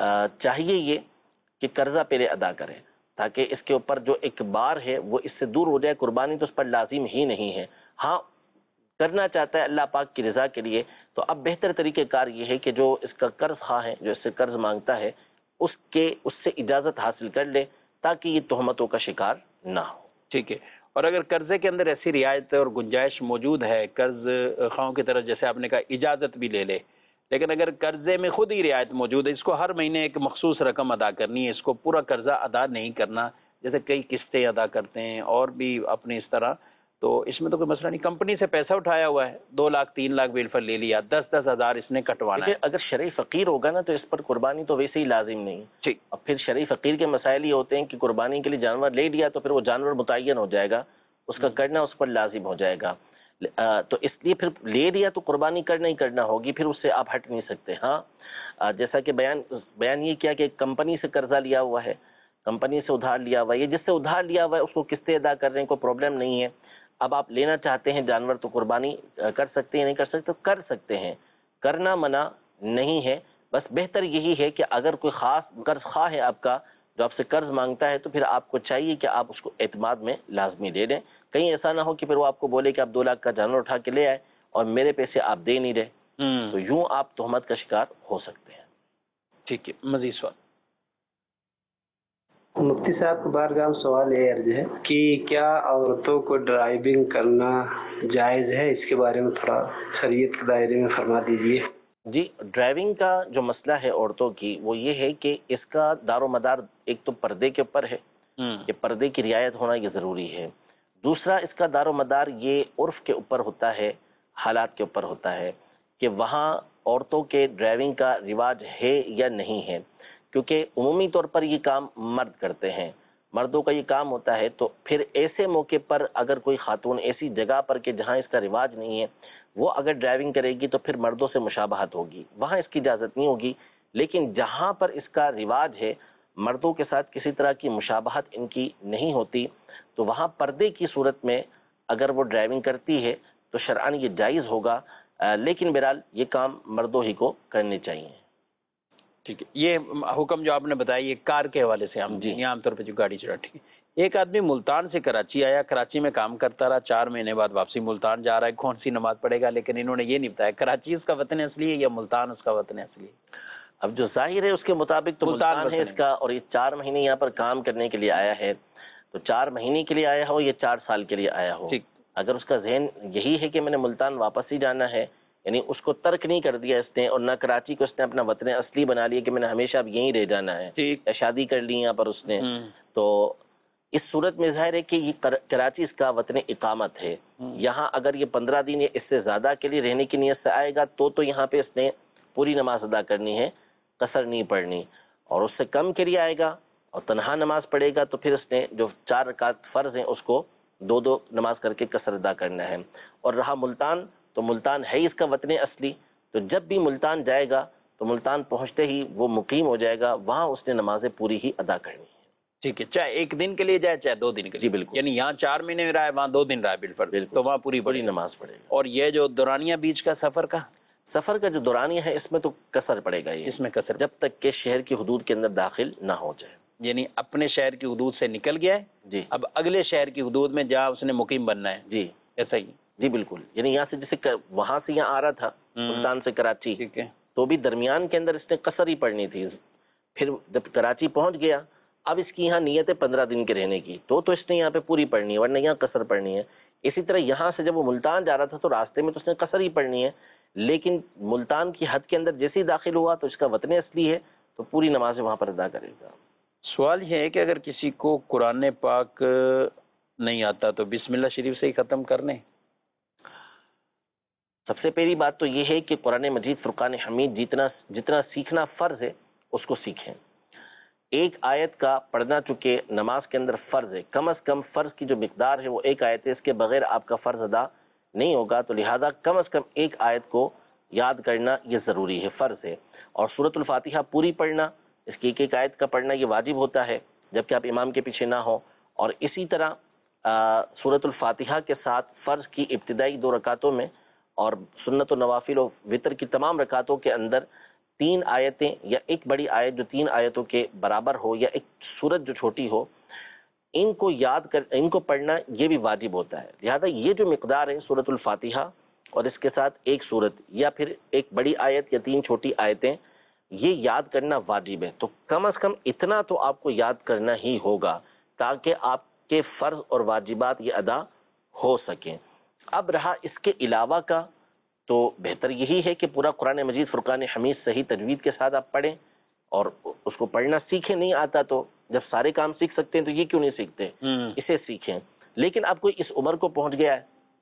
چاہیے یہ کہ قرضہ پہلے ادا کرے تاکہ اس کے اوپر جو ایک بار ہے وہ اس سے دور ہو جائے۔ قربانی تو اس پر لازم ہی نہیں ہے، ہاں کرنا چاہتا ہے اللہ پاک کی رضا کے لیے، تو اب بہتر طریقہ کار یہ ہے کہ جو اس کا قرض خواہ ہے، جو اس سے قرض مانگتا ہے، اس کے اس سے اجازت حاصل کر لے تاکہ یہ تہمتوں کا شکار نہ ہو۔ ٹھیک ہے۔ اور اگر قرضے کے اندر ایسی رعایت اور گنجائش موجود ہے قرض خواہوں کی طرف، جیسے آپ نے کہا اجازت بھی لے لے، لیکن اگر قرضے میں خود ہی رعایت موجود ہے، اس کو ہر مہینے ایک مخصوص رقم ادا کرنی ہے، اس کو پورا قرضہ ادا نہیں کرنا، جیسے کئی قسطیں ادا کرتے ہیں اور بھی اپنے اس طرح، تو اس میں تو کوئی مسئلہ نہیں۔ کمپنی سے پیسہ اٹھایا ہوا ہے، دو لاکھ تین لاکھ بالفل لے لیا، دس دس ہزار اس نے کٹوانا ہے۔ اگر شرعی فقیر ہوگا نا تو اس پر قربانی تو ویسے ہی لازم نہیں۔ ٹھیک۔ اور پھر شرعی فقیر کے مسائل یہ ہوتے ہیں کہ قربانی کے لیے جانور لے لیا تو پھر وہ جانور متعین ہو جائے گا، اس کا کرنا اس پر لازم ہو جائے گا، تو اس لیے پھر لے لیا تو قربانی کرنا ہی کرنا ہوگی، پھر اس سے آپ ہٹ نہیں سکتے۔ ہاں جیسا کہ بیان بیان یہ کیا کہ کمپنی سے قرضہ لیا ہوا ہے، کمپنی سے ادھار لیا ہوا ہے، یہ جس سے ادھار لیا ہوا ہے اس کو قسطیں ادا کر رہے ہیں، کوئی پرابلم نہیں ہے۔ اب آپ لینا چاہتے ہیں جانور تو قربانی کر سکتے ہیں، نہیں کر سکتے تو کر سکتے ہیں، کرنا منع نہیں ہے، بس بہتر یہی ہے کہ اگر کوئی خاص قرض خواہ ہے آپ کا جو آپ سے قرض مانگتا ہے تو پھر آپ کو چاہیے کہ آپ اس کو اعتماد میں لازمی دے دیں، کہیں ایسا نہ ہو کہ پھر وہ آپ کو بولے کہ آپ دو لاکھ کا جانور اٹھا کے لے آئے اور میرے پیسے آپ دے نہیں رہے، تو یوں آپ تہمت کا شکار ہو سکتے ہیں۔ ٹھیک ہے۔ مزید سوال۔ مفتی صاحب کو بارگاہ سوال یہ عرض ہے کہ کیا عورتوں کو ڈرائیونگ کرنا جائز ہے؟ اس کے بارے میں تھوڑا شریعت کے دائرے میں فرما دیجیے۔ جی، ڈرائیونگ کا جو مسئلہ ہے عورتوں کی وہ یہ ہے کہ اس کا دار و مدار ایک تو پردے کے اوپر ہے کہ پردے کی رعایت ہونا یہ ضروری ہے، دوسرا اس کا دار و مدار یہ عرف کے اوپر ہوتا ہے، حالات کے اوپر ہوتا ہے کہ وہاں عورتوں کے ڈرائیونگ کا رواج ہے یا نہیں ہے، کیونکہ عمومی طور پر یہ کام مرد کرتے ہیں، مردوں کا یہ کام ہوتا ہے، تو پھر ایسے موقع پر اگر کوئی خاتون ایسی جگہ پر کہ جہاں اس کا رواج نہیں ہے وہ اگر ڈرائیونگ کرے گی تو پھر مردوں سے مشابہت ہوگی، وہاں اس کی اجازت نہیں ہوگی لیکن جہاں پر اس کا رواج ہے مردوں کے ساتھ کسی طرح کی مشابہت ان کی نہیں ہوتی، تو وہاں پردے کی صورت میں اگر وہ ڈرائیونگ کرتی ہے تو شرعاً یہ جائز ہوگا، لیکن بہرحال یہ کام مردوں ہی کو کرنے چاہیے۔ ٹھیک ہے، یہ حکم جو آپ نے بتایا یہ کار کے حوالے سے ہم جی عام طور پہ جو گاڑی چلا، ٹھیک ہے۔ ایک آدمی ملتان سے کراچی آیا، کراچی میں کام کرتا رہا، چار مہینے بعد واپسی ملتان جا رہا ہے، کون سی نماز پڑھے گا؟ لیکن انہوں نے یہ نہیں بتایا کراچی اس کا وطن اصلی ہے یا ملتان اس کا وطن اصلی ہے۔ اب جو ظاہر ہے اس کے مطابق تو ملتان ہے اس کا، اور یہ چار مہینے یہاں پر کام کرنے کے لیے آیا ہے، تو چار مہینے کے لیے آیا ہو یا چار سال کے لیے آیا ہو، اگر اس کا ذہن یہی ہے کہ میں نے ملتان واپس ہی جانا ہے، یعنی اس کو ترک نہیں کر دیا اس نے، اور نہ کراچی کو اس نے اپنا وطن اصلی بنا لیا کہ میں نے ہمیشہ اب یہیں رہ جانا ہے، شادی کر لی یہاں پر اس نے، تو اس صورت میں ظاہر ہے کہ یہ کراچی اس کا وطن اقامت ہے۔ یہاں اگر یہ پندرہ دن یا اس سے زیادہ کے لیے رہنے کی نیت سے آئے گا تو تو یہاں پہ اس نے پوری نماز ادا کرنی ہے، قصر نہیں پڑھنی، اور اس سے کم کے لیے آئے گا اور تنہا نماز پڑھے گا تو پھر اس نے جو چار رکعت فرض ہیں اس کو دو دو نماز کر کے قصر ادا کرنا ہے۔ اور رہا ملتان، تو ملتان ہے اس کا وطن اصلی، تو جب بھی ملتان جائے گا تو ملتان پہنچتے ہی وہ مقیم ہو جائے گا، وہاں اس نے نمازیں پوری ہی ادا کرنی ہے۔ ٹھیک ہے، چاہے ایک دن کے لیے جائے چاہے دو دن کے لیے، جی بالکل، یعنی یہاں چار مہینے میں رہا ہے وہاں دو دن رہا ہے بالفرض، تو وہاں پوری پوری نماز پڑھے گا۔ اور یہ جو دورانیہ بیچ کا سفر کا سفر کا جو دورانیہ ہے اس میں تو قصر پڑے گا، اس میں قصر جب تک کہ شہر کی حدود کے اندر داخل نہ ہو جائے، یعنی اپنے شہر کی حدود سے نکل گیا ہے جی، اب اگلے شہر کی حدود میں جہاں اس نے مقیم بننا ہے، جی ایسا ہی، جی بالکل، یعنی یہاں سے جیسے وہاں سے یہاں آ رہا تھا ملتان سے کراچی، ٹھیک ہے، تو بھی درمیان کے اندر اس نے قصر ہی پڑھنی تھی، پھر جب کراچی پہنچ گیا اب اس کی یہاں نیت ہے پندرہ دن کے رہنے کی، تو تو اس نے یہاں پہ پوری پڑھنی ہے، ورنہ یہاں قصر پڑھنی ہے۔ اسی طرح یہاں سے جب وہ ملتان جا رہا تھا تو راستے میں تو اس نے قصر ہی پڑھنی ہے، لیکن ملتان کی حد کے اندر جیسے ہی داخل ہوا تو اس کا وطن اصلی ہے تو پوری نماز وہاں پر ادا کرے گا۔ سوال یہ ہے کہ اگر کسی کو قرآن پاک نہیں آتا تو بسم اللہ شریف سے ہی ختم کر لیں؟ سب سے پہلی بات تو یہ ہے کہ قرآن مجید فرقان حمید جتنا جتنا سیکھنا فرض ہے اس کو سیکھیں۔ ایک آیت کا پڑھنا چونکہ نماز کے اندر فرض ہے، کم از کم فرض کی جو مقدار ہے وہ ایک آیت ہے، اس کے بغیر آپ کا فرض ادا نہیں ہوگا، تو لہذا کم از کم ایک آیت کو یاد کرنا یہ ضروری ہے، فرض ہے۔ اور سورۃ الفاتحہ پوری پڑھنا، اس کی ایک ایک آیت کا پڑھنا یہ واجب ہوتا ہے جبکہ آپ امام کے پیچھے نہ ہو، اور اسی طرح سورۃ الفاتحہ کے ساتھ فرض کی ابتدائی دو رکعتوں میں اور سنت و نوافل و وطر کی تمام رکعتوں کے اندر تین آیتیں یا ایک بڑی آیت جو تین آیتوں کے برابر ہو یا ایک سورت جو چھوٹی ہو، ان کو یاد کر ان کو پڑھنا یہ بھی واجب ہوتا ہے۔ لہذا یہ جو مقدار ہے سورۃ الفاتحہ اور اس کے ساتھ ایک سورت یا پھر ایک بڑی آیت یا تین چھوٹی آیتیں، یہ یاد کرنا واجب ہے، تو کم از کم اتنا تو آپ کو یاد کرنا ہی ہوگا تاکہ آپ کے فرض اور واجبات یہ ادا ہو سکیں۔ اب رہا اس کے علاوہ کا، تو بہتر یہی ہے کہ پورا قرآن مجید فرقان حمید صحیح تجوید کے ساتھ آپ پڑھیں اور اس کو پڑھنا سیکھیں۔ نہیں آتا تو جب سارے کام سیکھ سکتے ہیں تو یہ کیوں نہیں سیکھتے، اسے سیکھیں۔ لیکن اب کوئی اس عمر کو پہنچ گیا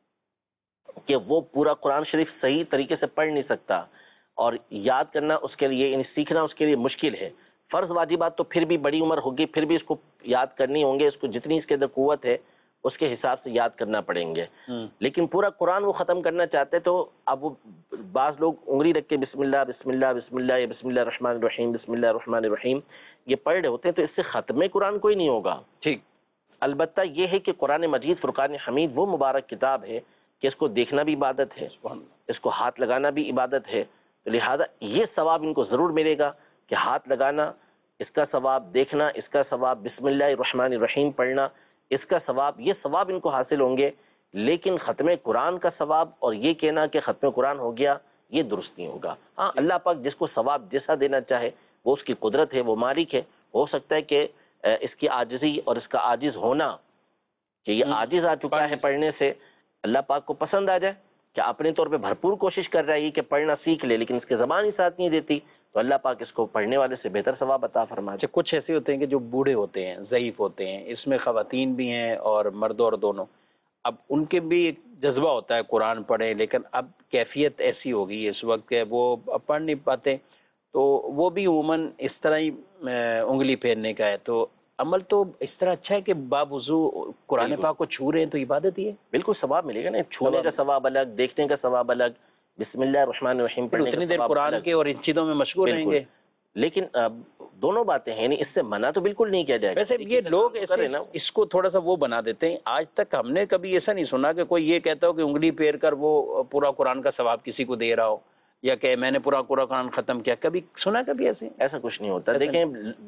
ہے کہ وہ پورا قرآن شریف صحیح طریقے سے پڑھ نہیں سکتا اور یاد کرنا اس کے لیے، یعنی سیکھنا اس کے لیے مشکل ہے، فرض واجبات تو پھر بھی بڑی عمر ہوگی، پھر بھی اس کو یاد کرنی ہوں گے، اس کو جتنی اس کے اندر قوت ہے اس کے حساب سے یاد کرنا پڑیں گے۔ لیکن پورا قرآن وہ ختم کرنا چاہتے تو اب وہ بعض لوگ انگلی رکھ کے بسم اللہ بسم اللہ بسم اللہ یا بسم اللہ الرحمن الرحیم بسم اللہ الرحمن الرحیم یہ پڑھ رہے ہوتے ہیں، تو اس سے ختم قرآن کوئی نہیں ہوگا۔ ٹھیک، البتہ یہ ہے کہ قرآن مجید فرقان حمید وہ مبارک کتاب ہے کہ اس کو دیکھنا بھی عبادت ہے، اس کو ہاتھ لگانا بھی عبادت ہے، تو لہذا یہ ثواب ان کو ضرور ملے گا کہ ہاتھ لگانا اس کا ثواب، دیکھنا اس کا ثواب، بسم اللہ الرحمن الرحیم پڑھنا اس کا ثواب، یہ ثواب ان کو حاصل ہوں گے۔ لیکن ختم قرآن کا ثواب اور یہ کہنا کہ ختم قرآن ہو گیا یہ درست نہیں ہوگا۔ ہاں اللہ پاک جس کو ثواب جیسا دینا چاہے وہ اس کی قدرت ہے، وہ مالک ہے، ہو سکتا ہے کہ اس کی عاجزی اور اس کا عاجز ہونا کہ یہ عاجز آ چکا ہے پڑھنے سے اللہ پاک کو پسند آ جائے کہ اپنے طور پہ بھرپور کوشش کر رہا ہے کہ پڑھنا سیکھ لے، لیکن اس کی زبان ہی ساتھ نہیں دیتی، تو اللہ پاک اس کو پڑھنے والے سے بہتر ثواب عطا فرمائے۔ کچھ ایسے ہوتے ہیں کہ جو بوڑھے ہوتے ہیں، ضعیف ہوتے ہیں، اس میں خواتین بھی ہیں اور مرد اور دونوں، اب ان کے بھی ایک جذبہ ہوتا ہے قرآن پڑھیں، لیکن اب کیفیت ایسی ہوگی اس وقت کہ وہ پڑھ نہیں پاتے، تو وہ بھی عموماً اس طرح ہی انگلی پھیرنے کا ہے۔ تو عمل تو اس طرح اچھا ہے کہ باوضو قرآن پاک کو چھو رہے ہیں تو عبادت ہی ہے، بالکل ثواب ملے گا نا، چھونے کا ثواب الگ، دیکھنے کا ثواب الگ، بسم اللہ الرحمن الرحیم پڑھنے اتنی دیر قرآن کے اور ان چیزوں میں مشغول رہیں گے۔ لیکن دونوں باتیں ہیں، یعنی اس سے منع تو بالکل نہیں کیا جائے گا۔ ویسے یہ لوگ ایسے اس کو تھوڑا سا وہ بنا دیتے ہیں، آج تک ہم نے کبھی ایسا نہیں سنا کہ کوئی یہ کہتا ہو کہ انگلی پھیر کر وہ پورا قرآن کا ثواب کسی کو دے رہا ہو، یا کہ میں نے پورا پورا قرآن ختم کیا، کبھی سنا کبھی ایسے؟ ایسا کچھ نہیں ہوتا۔ دیکھیں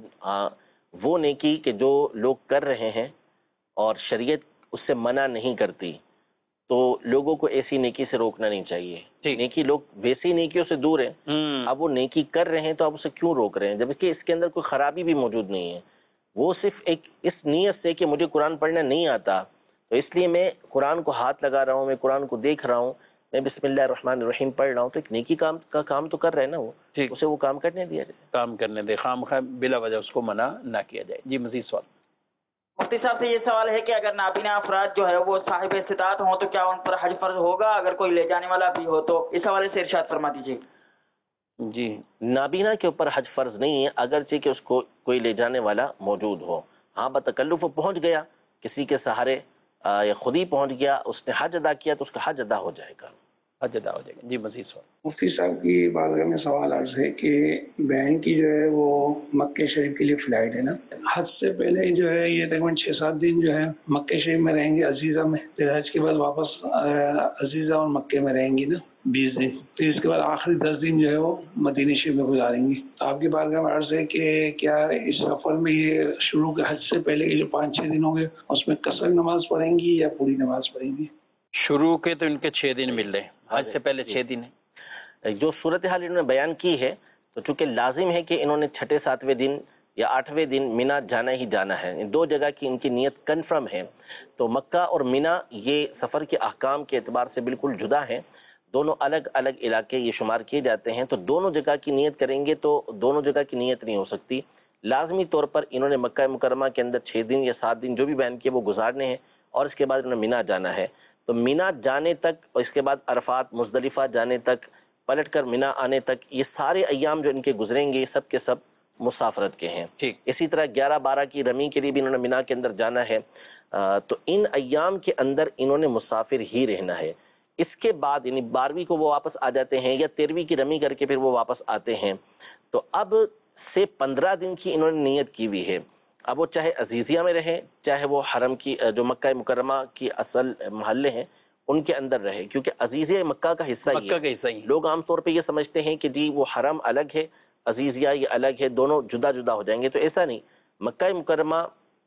وہ نیکی کہ جو لوگ کر رہے ہیں اور شریعت اس سے منع نہیں کرتی، تو لوگوں کو ایسی نیکی سے روکنا نہیں چاہیے۔ نیکی لوگ ویسی نیکیوں سے دور ہیں، اب وہ نیکی کر رہے ہیں تو آپ اسے کیوں روک رہے ہیں، جبکہ اس کے اندر کوئی خرابی بھی موجود نہیں ہے۔ وہ صرف ایک اس نیت سے کہ مجھے قرآن پڑھنا نہیں آتا تو اس لیے میں قرآن کو ہاتھ لگا رہا ہوں، میں قرآن کو دیکھ رہا ہوں، میں بسم اللہ الرحمن الرحیم پڑھ رہا ہوں، تو ایک نیکی کام کا کام تو کر رہے ہیں نا، وہ اسے وہ کام کرنے دیا جائے، کام کرنے دے، خام خواہ بلا وجہ اس کو منع نہ کیا جائے۔ جی مزید سوال؟ مفتی صاحب سے یہ سوال ہے کہ اگر نابینا افراد جو ہے وہ صاحب استطاعت ہوں تو کیا ان پر حج فرض ہوگا اگر کوئی لے جانے والا بھی ہو؟ تو اس حوالے سے ارشاد فرما دیجیے۔ جی، نابینا کے اوپر حج فرض نہیں ہے اگرچہ کہ اس کو کوئی لے جانے والا موجود ہو۔ ہاں بتکلف وہ پہنچ گیا کسی کے سہارے یا خود ہی پہنچ گیا، اس نے حج ادا کیا تو اس کا حج ادا ہو جائے گا، حج ادا ہو جائے گا۔ جی مزید سوال؟ مفتی صاحب کی بارگاہ میں سوال عرض ہے کہ بہن کی جو ہے وہ مکہ شریف کے لیے فلائٹ ہے نا، حج سے پہلے جو ہے یہ تقریباً چھ سات دن جو ہے مکہ شریف میں رہیں گے عزیزہ میں، پھر حج کے بعد واپس عزیزہ اور مکہ میں رہیں گی نا بیس دن، پھر اس کے بعد آخری دس دن جو ہے وہ مدینہ شریف میں گزاریں گی۔ تو آپ کی بارگاہ میں عرض ہے کہ کیا اس سفر میں یہ شروع کے حج سے پہلے کے جو پانچ چھ دن ہوں گے اس میں قصر نماز پڑھیں گی یا پوری نماز پڑھیں گی؟ شروع کے تو ان کے چھ دن مل رہے ہیں، حج سے پہلے چھ دن ہے۔ جو صورتحال انہوں نے بیان کی ہے تو چونکہ لازم ہے کہ انہوں نے چھٹے ساتویں دن یا آٹھویں دن مینا جانا ہی جانا ہے، دو جگہ کی ان کی نیت کنفرم ہے، تو مکہ اور مینا یہ سفر کے احکام کے اعتبار سے بالکل جدا ہیں، دونوں الگ الگ علاقے یہ شمار کیے جاتے ہیں، تو دونوں جگہ کی نیت کریں گے تو دونوں جگہ کی نیت نہیں ہو سکتی۔ لازمی طور پر انہوں نے مکہ مکرمہ کے اندر چھ دن یا سات دن جو بھی بیان کیے وہ گزارنے ہیں، اور اس کے بعد انہوں نے مینا جانا ہے۔ تو مینا جانے تک اور اس کے بعد عرفات مزدلفہ جانے تک، پلٹ کر مینا آنے تک، یہ سارے ایام جو ان کے گزریں گے یہ سب کے سب مسافرت کے ہیں۔ اسی طرح گیارہ بارہ کی رمی کے لیے بھی انہوں نے مینا کے اندر جانا ہے، تو ان ایام کے اندر انہوں نے مسافر ہی رہنا ہے۔ اس کے بعد یعنی بارہویں کو وہ واپس آ جاتے ہیں یا تیرہویں کی رمی کر کے پھر وہ واپس آتے ہیں، تو اب سے پندرہ دن کی انہوں نے نیت کی ہوئی ہے۔ اب وہ چاہے عزیزیہ میں رہیں، چاہے وہ حرم کی جو مکہ مکرمہ کی اصل محلے ہیں ان کے اندر رہے، کیونکہ عزیزیہ مکہ کا حصہ ہی ہے۔ لوگ عام طور پہ یہ سمجھتے ہیں کہ جی وہ حرم الگ ہے، عزیزیہ یہ الگ ہے، دونوں جدا جدا ہو جائیں گے، تو ایسا نہیں۔ مکہ مکرمہ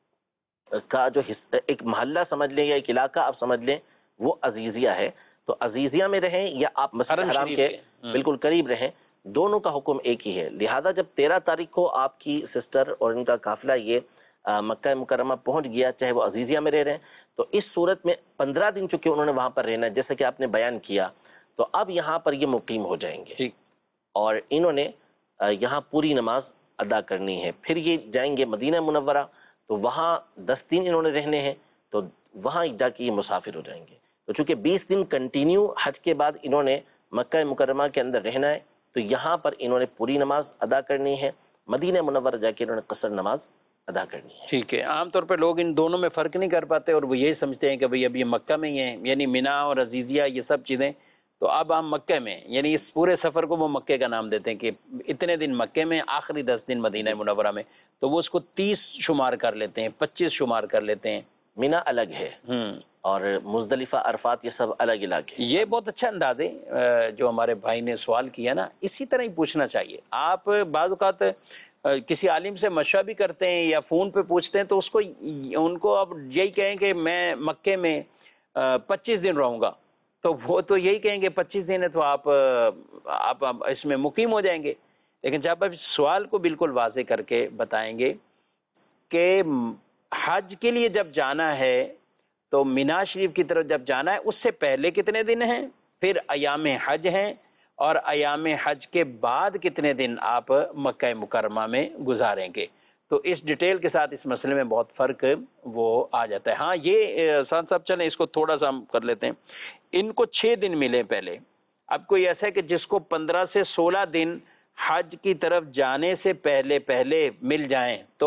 کا جو حصہ ایک محلہ سمجھ لیں یا ایک علاقہ آپ سمجھ لیں وہ عزیزیہ ہے، تو عزیزیہ میں رہیں یا آپ مسجد حرام کے بالکل قریب رہیں، دونوں کا حکم ایک ہی ہے۔ لہذا جب تیرہ تاریخ کو آپ کی سسٹر اور ان کا قافلہ یہ مکہ مکرمہ پہنچ گیا، چاہے وہ عزیزیہ میں رہ رہے ہیں، تو اس صورت میں پندرہ دن چونکہ انہوں نے وہاں پر رہنا ہے جیسے کہ آپ نے بیان کیا، تو اب یہاں پر یہ مقیم ہو جائیں گے اور انہوں نے یہاں پوری نماز ادا کرنی ہے۔ پھر یہ جائیں گے مدینہ منورہ، تو وہاں دس دن انہوں نے رہنے ہیں، تو وہاں جا کے یہ مسافر ہو جائیں گے۔ تو چونکہ بیس دن کنٹینیو حج کے بعد انہوں نے مکہ مکرمہ کے اندر رہنا ہے، تو یہاں پر انہوں نے پوری نماز ادا کرنی ہے، مدینہ منورہ جا کے انہوں نے قصر نماز ادا کرنی ہے۔ ٹھیک ہے، عام طور پہ لوگ ان دونوں میں فرق نہیں کر پاتے اور وہ یہی سمجھتے ہیں کہ بھئی اب یہ مکہ میں ہی ہیں، یعنی مینا اور عزیزیہ یہ سب چیزیں، تو اب ہم مکہ میں، یعنی اس پورے سفر کو وہ مکے کا نام دیتے ہیں کہ اتنے دن مکے میں، آخری دس دن مدینہ منورہ میں، تو وہ اس کو تیس شمار کر لیتے ہیں، پچیس شمار کر لیتے ہیں۔ مینا الگ ہے اور مزدلفہ عرفات یہ سب الگ علاقے۔ یہ بہت اچھا انداز ہے جو ہمارے بھائی نے سوال کیا نا، اسی طرح ہی پوچھنا چاہیے۔ آپ بعض اوقات کسی عالم سے مشورہ بھی کرتے ہیں یا فون پہ پوچھتے ہیں تو اس کو ان کو اب یہی کہیں کہ میں مکے میں پچیس دن رہوں گا، تو وہ تو یہی کہیں گے پچیس دن ہے تو آپ آپ اس میں مقیم ہو جائیں گے۔ لیکن جب آپ سوال کو بالکل واضح کر کے بتائیں گے کہ حج کے لیے جب جانا ہے تو مینا شریف کی طرف جب جانا ہے اس سے پہلے کتنے دن ہیں، پھر ایام حج ہیں، اور ایام حج کے بعد کتنے دن آپ مکہ مکرمہ میں گزاریں گے، تو اس ڈیٹیل کے ساتھ اس مسئلے میں بہت فرق وہ آ جاتا ہے۔ ہاں یہ سان صاحب چلیں اس کو تھوڑا سا ہم کر لیتے ہیں، ان کو چھ دن ملے پہلے، اب کوئی ایسا ہے کہ جس کو پندرہ سے سولہ دن حج کی طرف جانے سے پہلے پہلے مل جائیں تو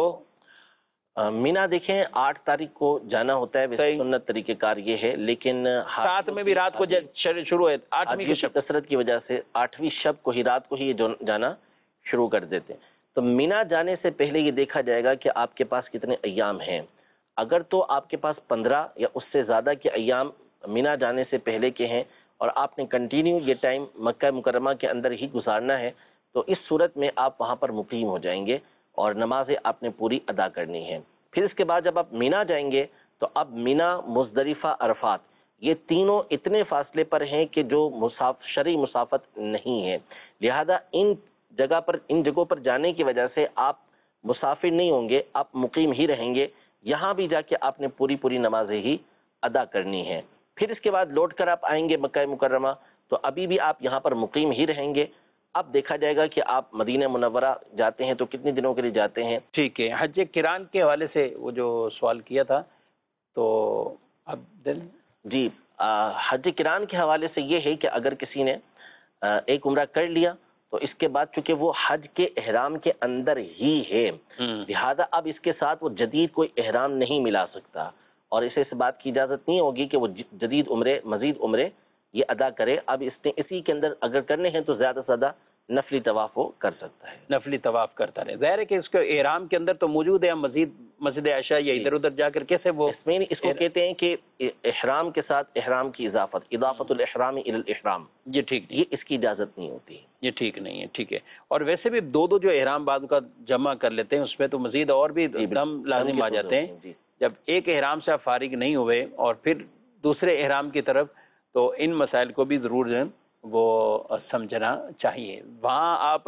مینا دیکھیں آٹھ تاریخ کو جانا ہوتا ہے، ویسے سنت طریقہ کار یہ ہے، لیکن ساتھ میں بھی رات کو شروع ہے، آٹھویں کی کثرت کی وجہ سے آٹھویں شب کو ہی رات کو ہی جانا شروع کر دیتے ہیں۔ تو مینا جانے سے پہلے یہ دیکھا جائے گا کہ آپ کے پاس کتنے ایام ہیں. اگر تو آپ کے پاس پندرہ یا اس سے زیادہ کے ایام مینا جانے سے پہلے کے ہیں اور آپ نے کنٹینیو یہ ٹائم مکہ مکرمہ کے اندر ہی گزارنا ہے تو اس صورت میں آپ وہاں پر مقیم ہو جائیں گے اور نمازیں آپ نے پوری ادا کرنی ہے. پھر اس کے بعد جب آپ مینا جائیں گے تو اب مینا، مزدلفہ، عرفات یہ تینوں اتنے فاصلے پر ہیں کہ جو مساف شرعی مسافت نہیں ہے، لہذا ان جگہ پر ان جگہوں پر جانے کی وجہ سے آپ مسافر نہیں ہوں گے، آپ مقیم ہی رہیں گے. یہاں بھی جا کے آپ نے پوری پوری نمازیں ہی ادا کرنی ہے. پھر اس کے بعد لوٹ کر آپ آئیں گے مکہ مکرمہ تو ابھی بھی آپ یہاں پر مقیم ہی رہیں گے. اب دیکھا جائے گا کہ آپ مدینہ منورہ جاتے ہیں تو کتنے دنوں کے لیے جاتے ہیں. ٹھیک ہے. حج قران کے حوالے سے وہ جو سوال کیا تھا تو اب دل جی حج قران کے حوالے سے یہ ہے کہ اگر کسی نے ایک عمرہ کر لیا تو اس کے بعد چونکہ وہ حج کے احرام کے اندر ہی ہے لہذا اب اس کے ساتھ وہ جدید کوئی احرام نہیں ملا سکتا اور اسے اس بات کی اجازت نہیں ہوگی کہ وہ جدید عمرے مزید عمرے یہ ادا کرے. اب اس نے اسی کے اندر اگر کرنے ہیں تو زیادہ سے زیادہ نفلی طواف وہ کر سکتا ہے، نفلی طواف کرتا رہے. ظاہر ہے کہ اس کے احرام کے اندر تو موجود ہے، مزید مسجد عائشہ یا ادھر ادھر جا کر کیسے وہ اس میں اس کو کہتے ہیں کہ احرام کے ساتھ احرام کی اضافت، اضافت الاحرام الی الاحرام، یہ ٹھیک یہ اس کی اجازت نہیں ہوتی، یہ ٹھیک نہیں ہے. ٹھیک ہے. اور ویسے بھی دو دو جو احرام بعض کا جمع کر لیتے ہیں اس میں تو مزید اور بھی دم لازم آ جاتے ہیں. جب ایک احرام سے آپ فارغ نہیں ہوئے اور پھر دوسرے احرام کی طرف، تو ان مسائل کو بھی ضرور جو ہے وہ سمجھنا چاہیے. وہاں آپ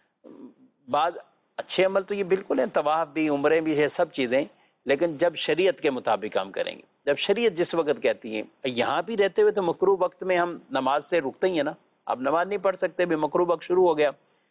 بعض اچھے عمل تو یہ بالکل ہیں، طواف بھی، عمرے بھی ہے، سب چیزیں، لیکن جب شریعت کے مطابق ہم کریں گے، جب شریعت جس وقت کہتی ہے. یہاں بھی رہتے ہوئے تو مکروہ وقت میں ہم نماز سے رکتے ہی ہیں نا. اب نماز نہیں پڑھ سکتے بھی، مکروہ وقت شروع ہو گیا،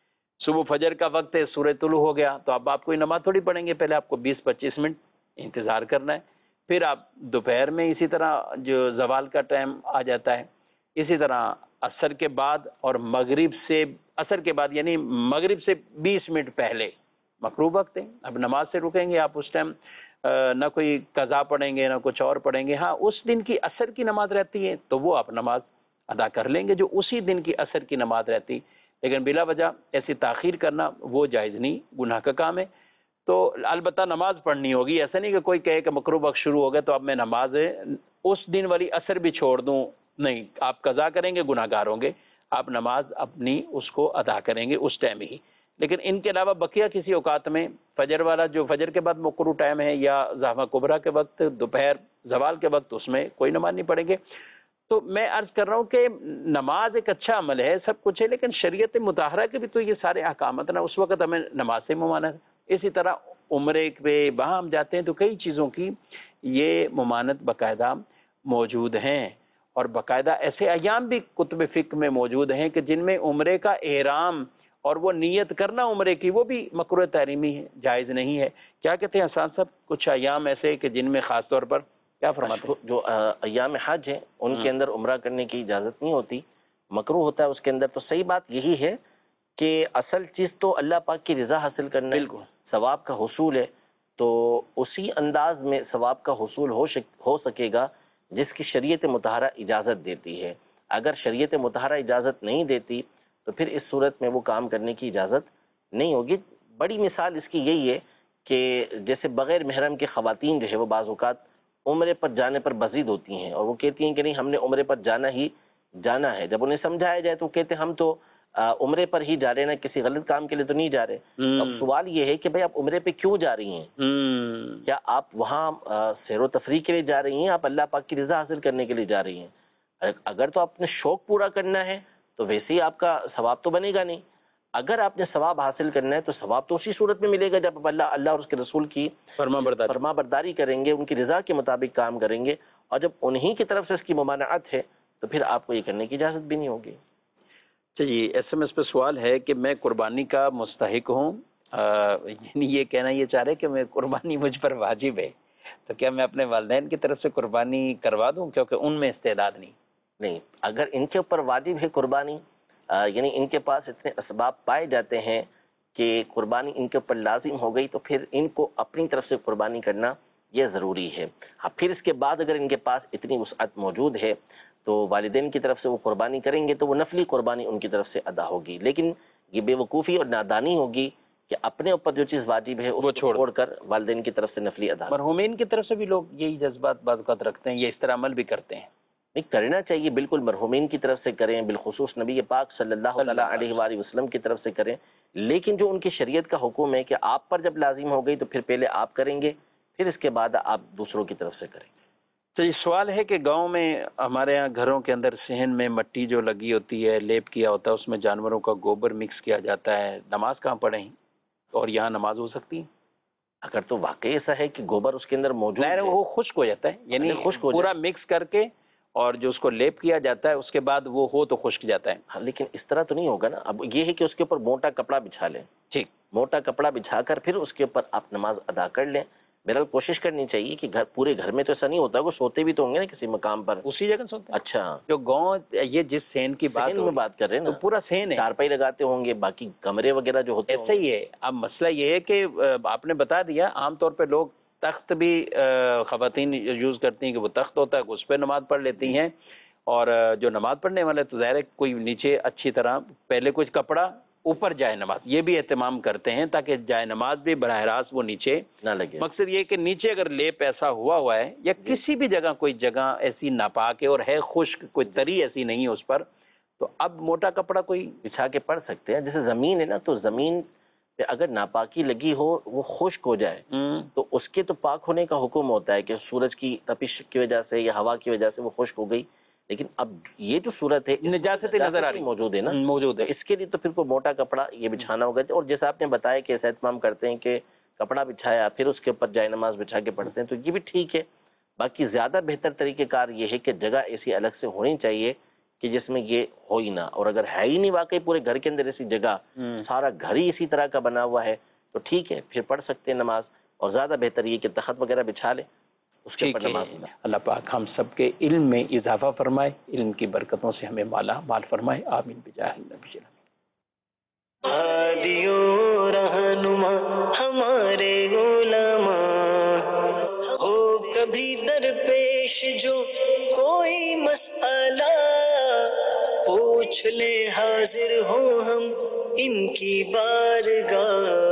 صبح فجر کا وقت ہے، سورج طلوع ہو گیا، تو اب آپ کوئی نماز تھوڑی پڑھیں گے. پہلے آپ کو بیس پچیس منٹ انتظار کرنا ہے. پھر آپ دوپہر میں اسی طرح جو زوال کا ٹائم آ جاتا ہے، اسی طرح عصر کے بعد اور مغرب سے عصر کے بعد یعنی مغرب سے بیس منٹ پہلے مکروہ وقت ہے. اب نماز سے رکیں گے آپ اس ٹائم نہ کوئی قضا پڑھیں گے نہ کچھ اور پڑھیں گے. ہاں اس دن کی عصر کی نماز رہتی ہے تو وہ آپ نماز ادا کر لیں گے جو اسی دن کی عصر کی نماز رہتی، لیکن بلا وجہ ایسی تاخیر کرنا وہ جائز نہیں، گناہ کا کام ہے. تو البتہ نماز پڑھنی ہوگی. ایسا نہیں کہ کوئی کہے کہ مکروہ وقت شروع ہو گیا تو اب میں نماز اس دن والی عصر بھی چھوڑ دوں، نہیں. آپ قضا کریں گے گناہ گار ہوں گے، آپ نماز اپنی اس کو ادا کریں گے اس ٹائم ہی. لیکن ان کے علاوہ بقیہ کسی اوقات میں فجر والا جو فجر کے بعد مکروہ ٹائم ہے یا زحمہ کبریٰ کے وقت، دوپہر زوال کے وقت، اس میں کوئی نماز نہیں پڑھیں گے. تو میں عرض کر رہا ہوں کہ نماز ایک اچھا عمل ہے، سب کچھ ہے، لیکن شریعت مطہرہ کے بھی تو یہ سارے احکامات نا، اس وقت ہمیں نماز سے ممانعت. اسی طرح عمرے پہ وہاں ہم جاتے ہیں تو کئی چیزوں کی یہ ممانعت باقاعدہ موجود ہیں، اور باقاعدہ ایسے ایام بھی کتب فقہ میں موجود ہیں کہ جن میں عمرے کا احرام اور وہ نیت کرنا عمرے کی وہ بھی مکروہ تحریمی ہے، جائز نہیں ہے. کیا کہتے ہیں حسان صاحب؟ کچھ ایام ایسے کہ جن میں خاص طور پر کیا فرماتے ہیں؟ جو ایام حج ہیں ان کے اندر عمرہ کرنے کی اجازت نہیں ہوتی، مکروہ ہوتا ہے اس کے اندر. تو صحیح بات یہی ہے کہ اصل چیز تو اللہ پاک کی رضا حاصل کرنا ہے، ثواب کا حصول ہے. تو اسی انداز میں ثواب کا حصول ہو ہو سکے گا جس کی شریعت مطہرہ اجازت دیتی ہے. اگر شریعت مطہرہ اجازت نہیں دیتی تو پھر اس صورت میں وہ کام کرنے کی اجازت نہیں ہوگی. بڑی مثال اس کی یہی ہے کہ جیسے بغیر محرم کی خواتین جو ہے وہ بعض اوقات عمرے پر جانے پر بزید ہوتی ہیں اور وہ کہتی ہیں کہ نہیں ہم نے عمرے پر جانا ہی جانا ہے. جب انہیں سمجھایا جائے تو وہ کہتے ہیں ہم تو عمرے پر ہی جا رہے ہیں، کسی غلط کام کے لیے تو نہیں جا رہے. اب سوال یہ ہے کہ بھائی آپ عمرے پہ کیوں جا رہی ہیں؟ کیا آپ وہاں سیر و تفریح کے لیے جا رہی ہیں؟ آپ اللہ پاک کی رضا حاصل کرنے کے لیے جا رہی ہیں؟ اگر تو آپ نے شوق پورا کرنا ہے تو ویسے ہی آپ کا ثواب تو بنے گا نہیں. اگر آپ نے ثواب حاصل کرنا ہے تو ثواب تو اسی صورت میں ملے گا جب اللہ اللہ اور اس کے رسول کی فرما برداری فرما برداری کریں گے، ان کی رضا کے مطابق کام کریں گے. اور جب انہی کی طرف سے اس کی ممانعت ہے تو پھر آپ کو یہ کرنے کی اجازت بھی نہیں ہوگی. چلیے ایس ایم ایس پہ سوال ہے کہ میں قربانی کا مستحق ہوں، یعنی یہ کہنا یہ چاہ رہے کہ میں قربانی مجھ پر واجب ہے، تو کیا میں اپنے والدین کی طرف سے قربانی کروا دوں کیونکہ ان میں استعداد نہیں؟ نہیں، اگر ان کے اوپر واجب ہے قربانی، یعنی ان کے پاس اتنے اسباب پائے جاتے ہیں کہ قربانی ان کے اوپر لازم ہو گئی، تو پھر ان کو اپنی طرف سے قربانی کرنا یہ ضروری ہے. ہاں پھر اس کے بعد اگر ان کے پاس اتنی وسعت موجود ہے تو والدین کی طرف سے وہ قربانی کریں گے تو وہ نفلی قربانی ان کی طرف سے ادا ہوگی. لیکن یہ بے وقوفی اور نادانی ہوگی کہ اپنے اوپر جو چیز واجب ہے اس کو چھوڑ کر والدین کی طرف سے نفلی ادا. مرحومین کی طرف سے بھی لوگ یہی جذبات بعض اوقات رکھتے ہیں، یہ اس طرح عمل بھی کرتے ہیں. نہیں کرنا چاہیے، بالکل مرحومین کی طرف سے کریں، بالخصوص نبی پاک صلی اللہ تعالیٰ علیہ وآلہ وسلم کی طرف سے کریں. لیکن جو ان کی شریعت کا حکم ہے کہ آپ پر جب لازم ہو گئی تو پھر پہلے آپ کریں گے، پھر اس کے بعد آپ دوسروں کی طرف سے کریں گے. تو یہ سوال ہے کہ گاؤں میں ہمارے ہاں گھروں کے اندر صحن میں مٹی جو لگی ہوتی ہے، لیپ کیا ہوتا ہے، اس میں جانوروں کا گوبر مکس کیا جاتا ہے، نماز کہاں پڑھیں اور یہاں نماز ہو سکتی ہے؟ اگر تو واقعی ایسا ہے کہ گوبر اس کے اندر موجود ہے، وہ خشک ہو جاتا ہے، یعنی خشک پورا مکس کر کے اور جو اس کو لیپ کیا جاتا ہے اس کے بعد وہ ہو تو خشک جاتا ہے. ہاں لیکن اس طرح تو نہیں ہوگا نا. اب یہ ہے کہ اس کے اوپر موٹا کپڑا بچھا لیں، ٹھیک، موٹا کپڑا بچھا کر پھر اس کے اوپر آپ نماز ادا کر لیں. بہرحال کوشش کرنی چاہیے کہ گھر پورے گھر میں تو ایسا نہیں ہوتا، وہ سوتے بھی تو ہوں گے نا کسی مقام پر، اسی جگہ سوتے ہیں. اچھا جو گاؤں یہ جس سین کی بات میں بات کر رہے ہیں نا، پورا سین ہے، چارپائی لگاتے ہوں گے، باقی کمرے وغیرہ جو ہوتے ہیں ایسا ہی ہے. اب مسئلہ یہ ہے کہ آپ نے بتا دیا، عام طور پہ لوگ تخت بھی خواتین یوز کرتی ہیں کہ وہ تخت ہوتا ہے، اس پہ نماز پڑھ لیتی ہیں. اور جو نماز پڑھنے والے تو ظاہر ہے کوئی نیچے اچھی طرح پہلے کچھ کپڑا اوپر جائے نماز، یہ بھی اہتمام کرتے ہیں تاکہ جائے نماز بھی براہ راست وہ نیچے نہ لگے. مقصد یہ کہ نیچے اگر لیپ ایسا ہوا ہوا ہے یا کسی بھی جگہ کوئی جگہ ایسی ناپاک ہے اور ہے خشک، کوئی تری ایسی نہیں ہے اس پر، تو اب موٹا کپڑا کوئی بچھا کے پڑھ سکتے ہیں. جیسے زمین ہے نا، تو زمین پہ اگر ناپاکی لگی ہو، وہ خشک ہو جائے تو اس کے تو پاک ہونے کا حکم ہوتا ہے کہ سورج کی تپش کی وجہ سے یا ہوا کی وجہ سے وہ خشک ہو گئی. لیکن اب یہ جو صورت ہے نجاست نظر آ رہی موجود ہے نا، موجود ہے، اس کے لیے تو پھر کوئی موٹا کپڑا یہ بچھانا ہوگا. اور جیسے آپ نے بتایا کہ ایسا اہتمام کرتے ہیں کہ کپڑا بچھایا پھر اس کے اوپر جائے نماز بچھا کے پڑھتے ہیں، تو یہ بھی ٹھیک ہے. باقی زیادہ بہتر طریقہ کار یہ ہے کہ جگہ ایسی الگ سے ہونی چاہیے کہ جس میں یہ ہو ہی نہ. اور اگر ہے ہی نہیں واقعی پورے گھر کے اندر ایسی جگہ، سارا گھر ہی اسی طرح کا بنا ہوا ہے، تو ٹھیک ہے پھر پڑھ سکتے ہیں نماز. اور زیادہ بہتر یہ کہ تخت وغیرہ بچھا لے، اس کے اوپر نماز. اللہ پاک ہم سب کے علم میں اضافہ فرمائے، علم کی برکتوں سے ہمیں مالا مال فرمائے. آمین بجاہ النبی. ہادیوں رہنما ہمارے علماء ہو کبھی درپیش جو کوئی مسئلہ پوچھ لے، حاضر ہوں ہم ان کی بارگاہ.